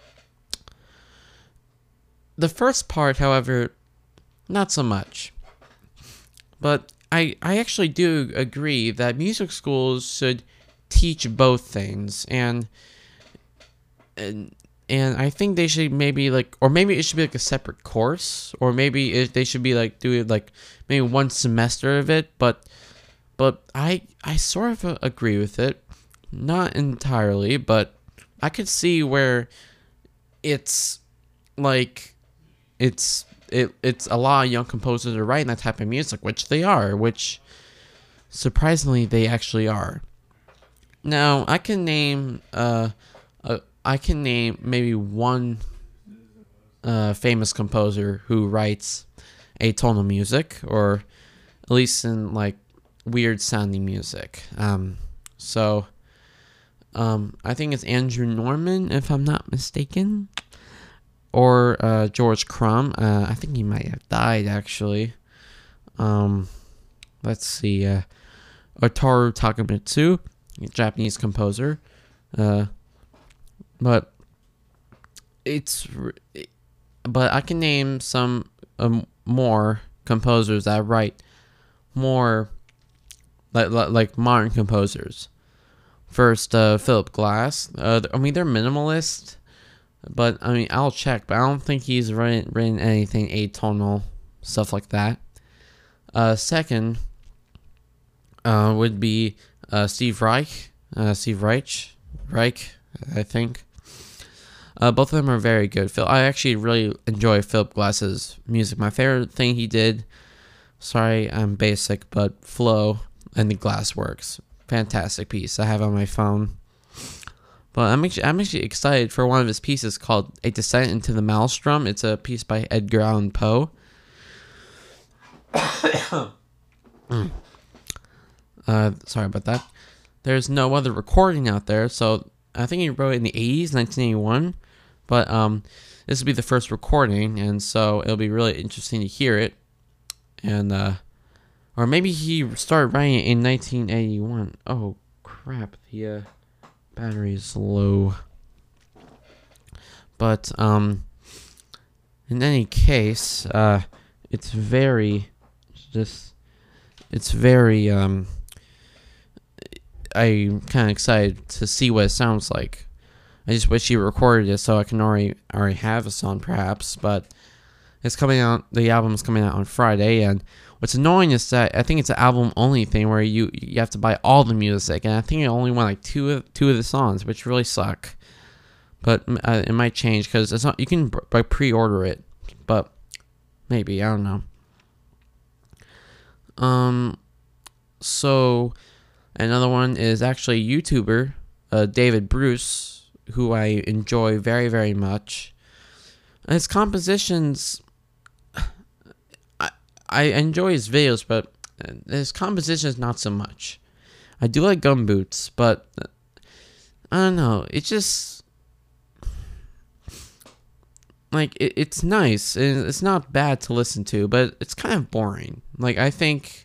The first part, however, not so much. But I actually do agree that music schools should teach both things, and I think they should maybe or maybe it should be like a separate course, or maybe they should be like doing like maybe one semester of it, but I sort of agree with it, not entirely, but I could see where it's like it's a lot of young composers are writing that type of music, which they are, which surprisingly they actually are. Now, I can name maybe one famous composer who writes atonal music, or at least in like weird sounding music. I think it's Andrew Norman, if I'm not mistaken, or George Crumb. I think he might have died actually. Let's see, Otaru Takamitsu, Japanese composer, but I can name some more composers that write more like modern composers. First, Philip Glass. They're minimalist, but I'll check, but I don't think he's written anything atonal, stuff like that. Second would be Steve Reich, I think. Both of them are very good. I actually really enjoy Philip Glass's music. My favorite thing he did, sorry I'm basic, but Flow and the Glass Works. Fantastic piece I have on my phone. But I'm actually excited for one of his pieces called A Descent into the Maelstrom. It's a piece by Edgar Allan Poe. Sorry about that. There's no other recording out there, so I think he wrote it in the 80s, 1981. But this will be the first recording, and so it'll be really interesting to hear it. And or maybe he started writing it in 1981. Oh crap, the battery is low. But in any case, it's very I'm kind of excited to see what it sounds like. I just wish he recorded it so I can already have a song, perhaps. But it's coming out. The album is coming out on Friday, and what's annoying is that I think it's an album only thing where you have to buy all the music, and I think it only went like two of the songs, which really suck. But it might change because it's not. You can pre-order it, but maybe, I don't know. So another one is actually a YouTuber, David Bruce, who I enjoy very, very much. His compositions, I enjoy his videos, but his compositions not so much. I do like Gumboots, but I don't know. It just like it's nice and it's not bad to listen to, but it's kind of boring. Like I think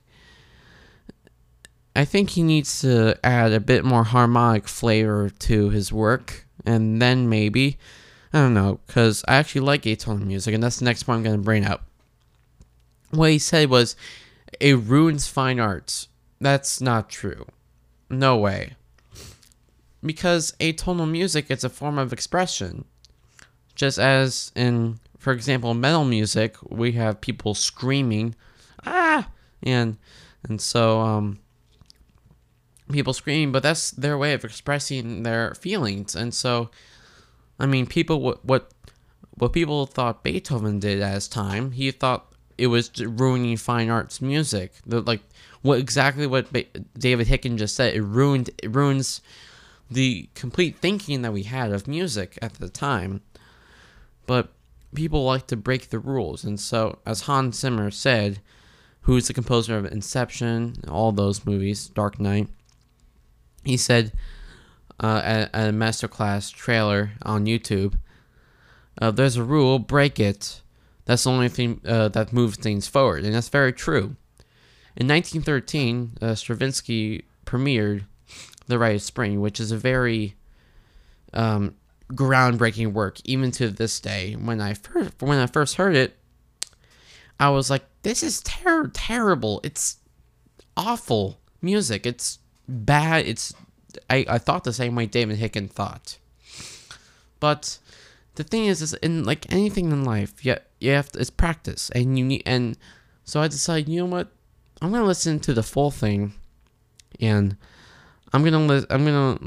he needs to add a bit more harmonic flavor to his work, and then maybe, I don't know, because I actually like atonal music, and that's the next point I'm going to bring up. What he said was, it ruins fine arts. That's not true. No way. Because atonal music is a form of expression. Just as in, for example, metal music, we have people screaming, ah, and so, people scream, but that's their way of expressing their feelings. And so, I mean, people, what people thought Beethoven did at his time, he thought it was ruining fine arts music. Like what David Hicken just said, it ruins the complete thinking that we had of music at the time. But people like to break the rules, and so, as Hans Zimmer said, who's the composer of Inception, all those movies, Dark Knight, he said at a masterclass trailer on YouTube, there's a rule, break it. That's the only thing that moves things forward, and that's very true. In 1913, Stravinsky premiered The Rite of Spring, which is a very groundbreaking work, even to this day. When I first heard it, I was like, this is terrible. It's awful music. It's bad. I thought the same way David Hicken thought. But the thing is in like anything in life, you have to, it's practice, and so I decided, you know what, I'm gonna listen to the full thing, and I'm gonna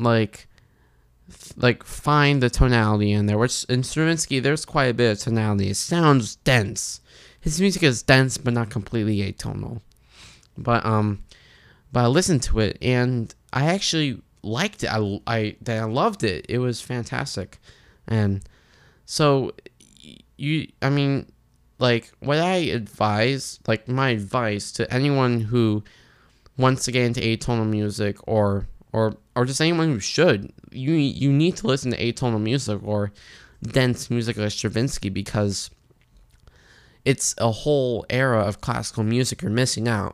find the tonality in there, which in Stravinsky there's quite a bit of tonality. It sounds dense. His music is dense, but not completely atonal. But I listened to it, and I actually liked it. I loved it. It was fantastic. And so what I advise, like my advice to anyone who wants to get into atonal music, or just anyone who should, you need to listen to atonal music or dense music like Stravinsky, because it's a whole era of classical music you're missing out.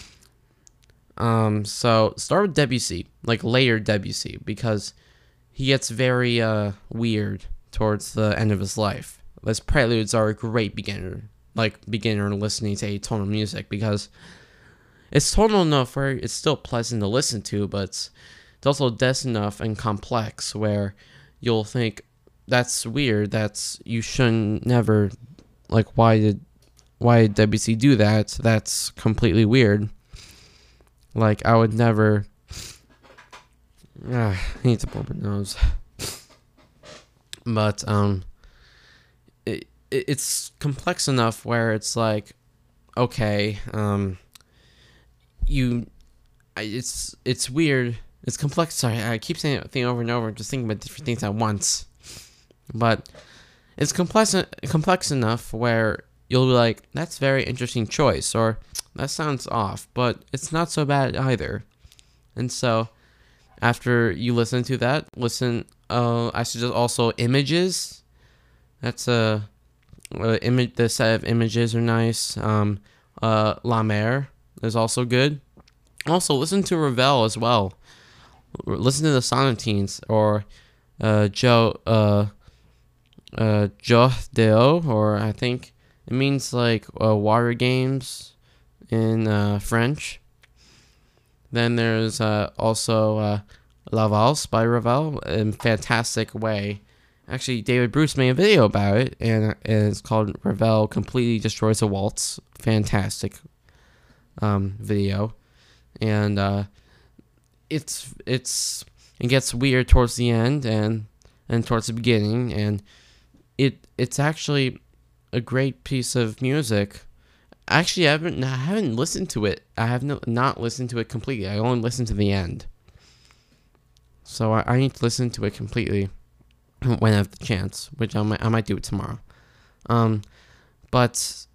So start with Debussy, like later Debussy, because he gets very weird towards the end of his life. His preludes are a great beginner listening to atonal music, because it's tonal enough where it's still pleasant to listen to, but it's also dense enough and complex where you'll think, that's weird, you shouldn't never, like, why did Debussy do that? That's completely weird. Like, I would never, I need to blow my nose. But it's complex enough where it's like, okay, it's weird. It's complex. Sorry, I keep saying that thing over and over, just thinking about different things at once. But it's complex enough where you'll be like, that's a very interesting choice, or that sounds off, but it's not so bad either. And so, after you listen to that, I suggest also Images. That's image. The set of images are nice. La Mer is also good. Also, listen to Ravel as well. Listen to the Sonatines or Joe Deo, or I think it means like water games in French. Then there's also La Valse by Ravel in fantastic way. Actually, David Bruce made a video about it, and it's called Ravel Completely Destroys a Waltz. Fantastic video. And it gets weird towards the end and towards the beginning, and it's actually a great piece of music. Actually, I haven't listened to it. I have not listened to it completely. I only listened to the end. So I need to listen to it completely when I have the chance, which I might do it tomorrow. But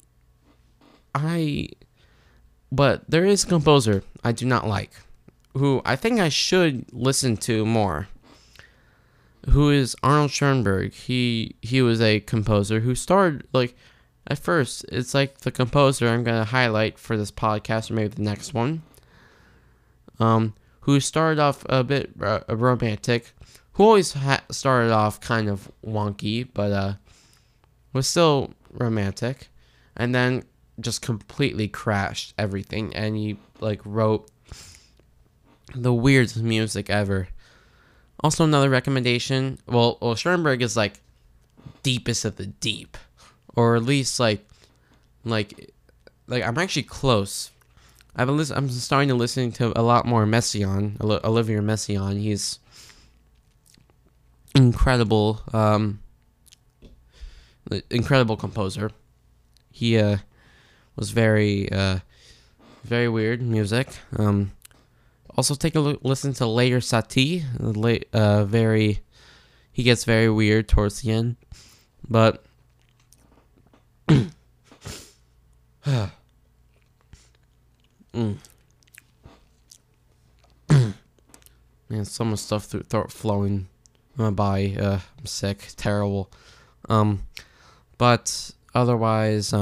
there is a composer I do not like, who I think I should listen to more, who is Arnold Schoenberg. He was a composer who started, like, at first, it's like the composer I'm going to highlight for this podcast, or maybe the next one, who started off a bit romantic, who always started off kind of wonky, but was still romantic, and then just completely crashed everything, and he, like, wrote the weirdest music ever. Also, another recommendation, well, Schoenberg is, like, deepest of the deep, or at least, like I'm actually close. I'm starting to listen to a lot more Messiaen, Olivier Messiaen. He's incredible composer. He was very weird music. Also take a listen to Later Satie. He gets very weird towards the end, but man, so much stuff flowing in my body. I'm sick, terrible. But otherwise,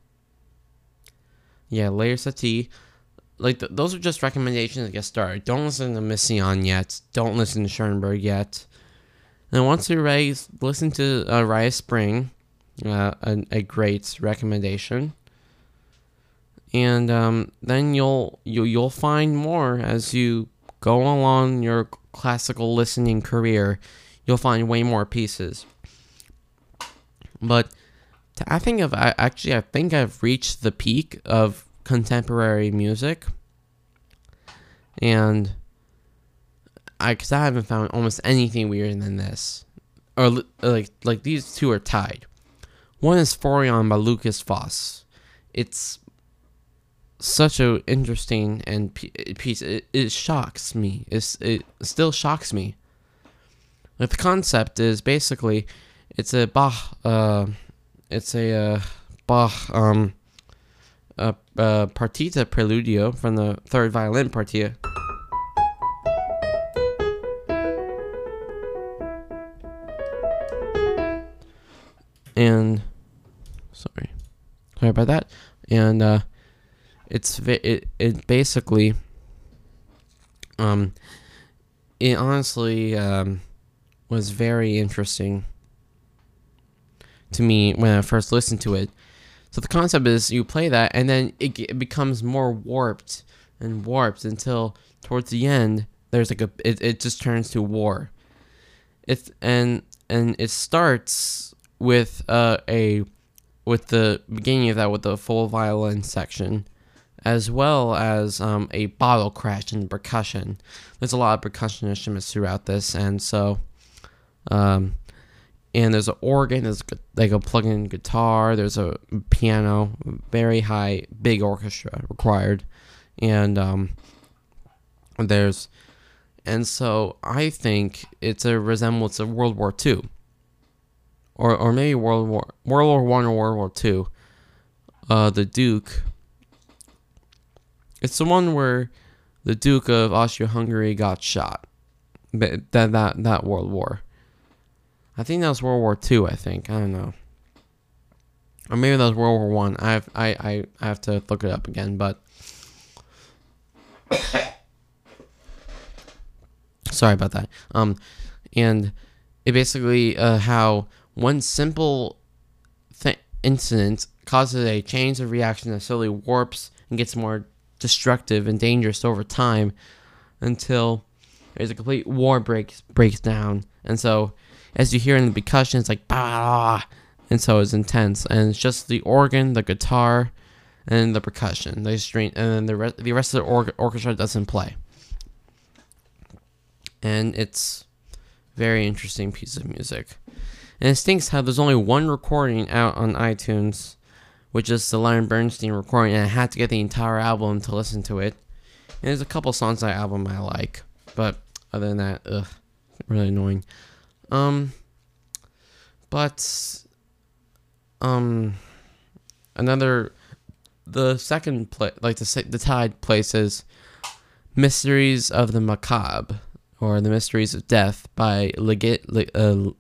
yeah, Later Satie. Like, those are just recommendations to get started. Don't listen to Messiaen yet. Don't listen to Schoenberg yet. And once you're ready, listen to Raya Spring, a great recommendation. And then you'll find more as you go along your classical listening career. You'll find way more pieces. But I think I've reached the peak of contemporary music, and because I haven't found almost anything weirder than this, or like these two are tied. One is Phorion by Lukas Foss. It's such a interesting piece. It shocks me. It still shocks me. Like, the concept is basically it's a Bach partita preludio from the third violin partita. And sorry about that. And it basically it honestly was very interesting to me when I first listened to it. So the concept is you play that, and then it becomes more warped and warped until towards the end there's like it just turns to war. And it starts with the beginning of that with the full violin section, as well as a bottle crash and percussion. There's a lot of percussion instruments throughout this, and so and there's an organ, there's like a plug-in guitar, there's a piano, very high, big orchestra required, and so I think it's a resemblance of World War II, or maybe World War I or World War II. The Duke. It's the one where the Duke of Austria-Hungary got shot. That World War. I think that was World War II. I think, I don't know, or maybe that was World War One. I have to look it up again, but sorry about that. And it basically how one simple incident causes a chain of reaction that slowly warps and gets more destructive and dangerous over time until there's a complete war breaks down. And so, as you hear in the percussion, it's like bah, and so it's intense. And it's just the organ, the guitar, and the percussion, the string, and then the rest of the orchestra doesn't play. And it's very interesting piece of music. And it stinks how there's only one recording out on iTunes, which is the Leonard Bernstein recording, and I had to get the entire album to listen to it. And there's a couple songs on that album I like, but other than that, really annoying. The second place, like the tied place is Mysteries of the Macabre, or The Mysteries of Death by Ligeti,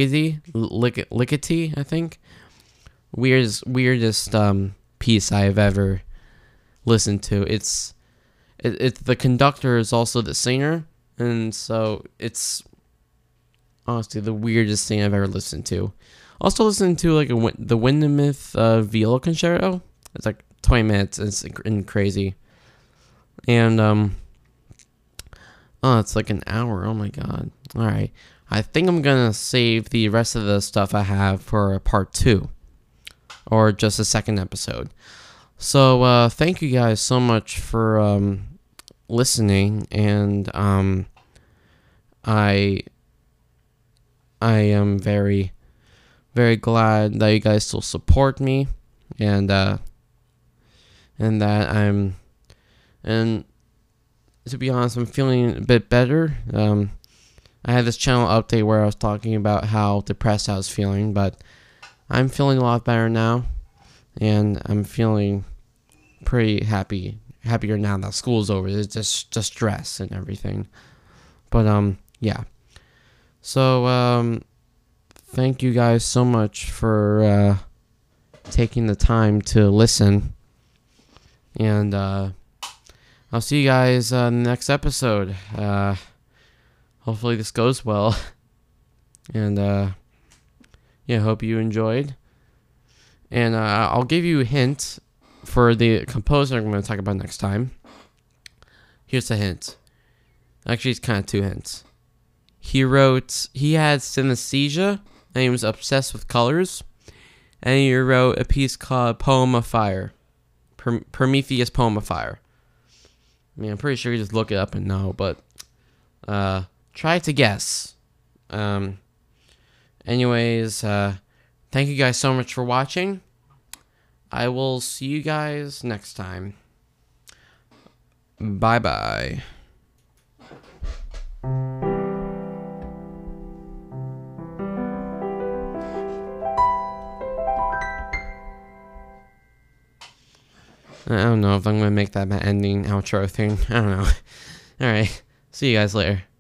I think. Weirdest piece I have ever listened to. It's the conductor is also the singer, and so it's honestly the weirdest thing I've ever listened to. Also listened to like the Windemith viola concerto. It's like 20 minutes. It's crazy, and it's like an hour. Oh my god! All right, I think I'm gonna save the rest of the stuff I have for part 2, or just a second episode. So thank you guys so much for listening, and I am very, very glad that you guys still support me, and that and to be honest, I'm feeling a bit better. I had this channel update where I was talking about how depressed I was feeling, but I'm feeling a lot better now, and I'm feeling pretty happier now that school's over. It's just stress and everything, but yeah. So thank you guys so much for taking the time to listen, and I'll see you guys in the next episode. Hopefully this goes well, and yeah, hope you enjoyed. And I'll give you a hint for the composer I'm going to talk about next time. Here's a hint. Actually, it's kind of 2 hints. He had synesthesia, and he was obsessed with colors. And he wrote a piece called Poem of Fire. Prometheus Poem of Fire. I mean, I'm pretty sure you just look it up and know, but try to guess. Anyways, thank you guys so much for watching. I will see you guys next time. Bye-bye. I don't know if I'm going to make that my ending outro thing. I don't know. Alright. See you guys later.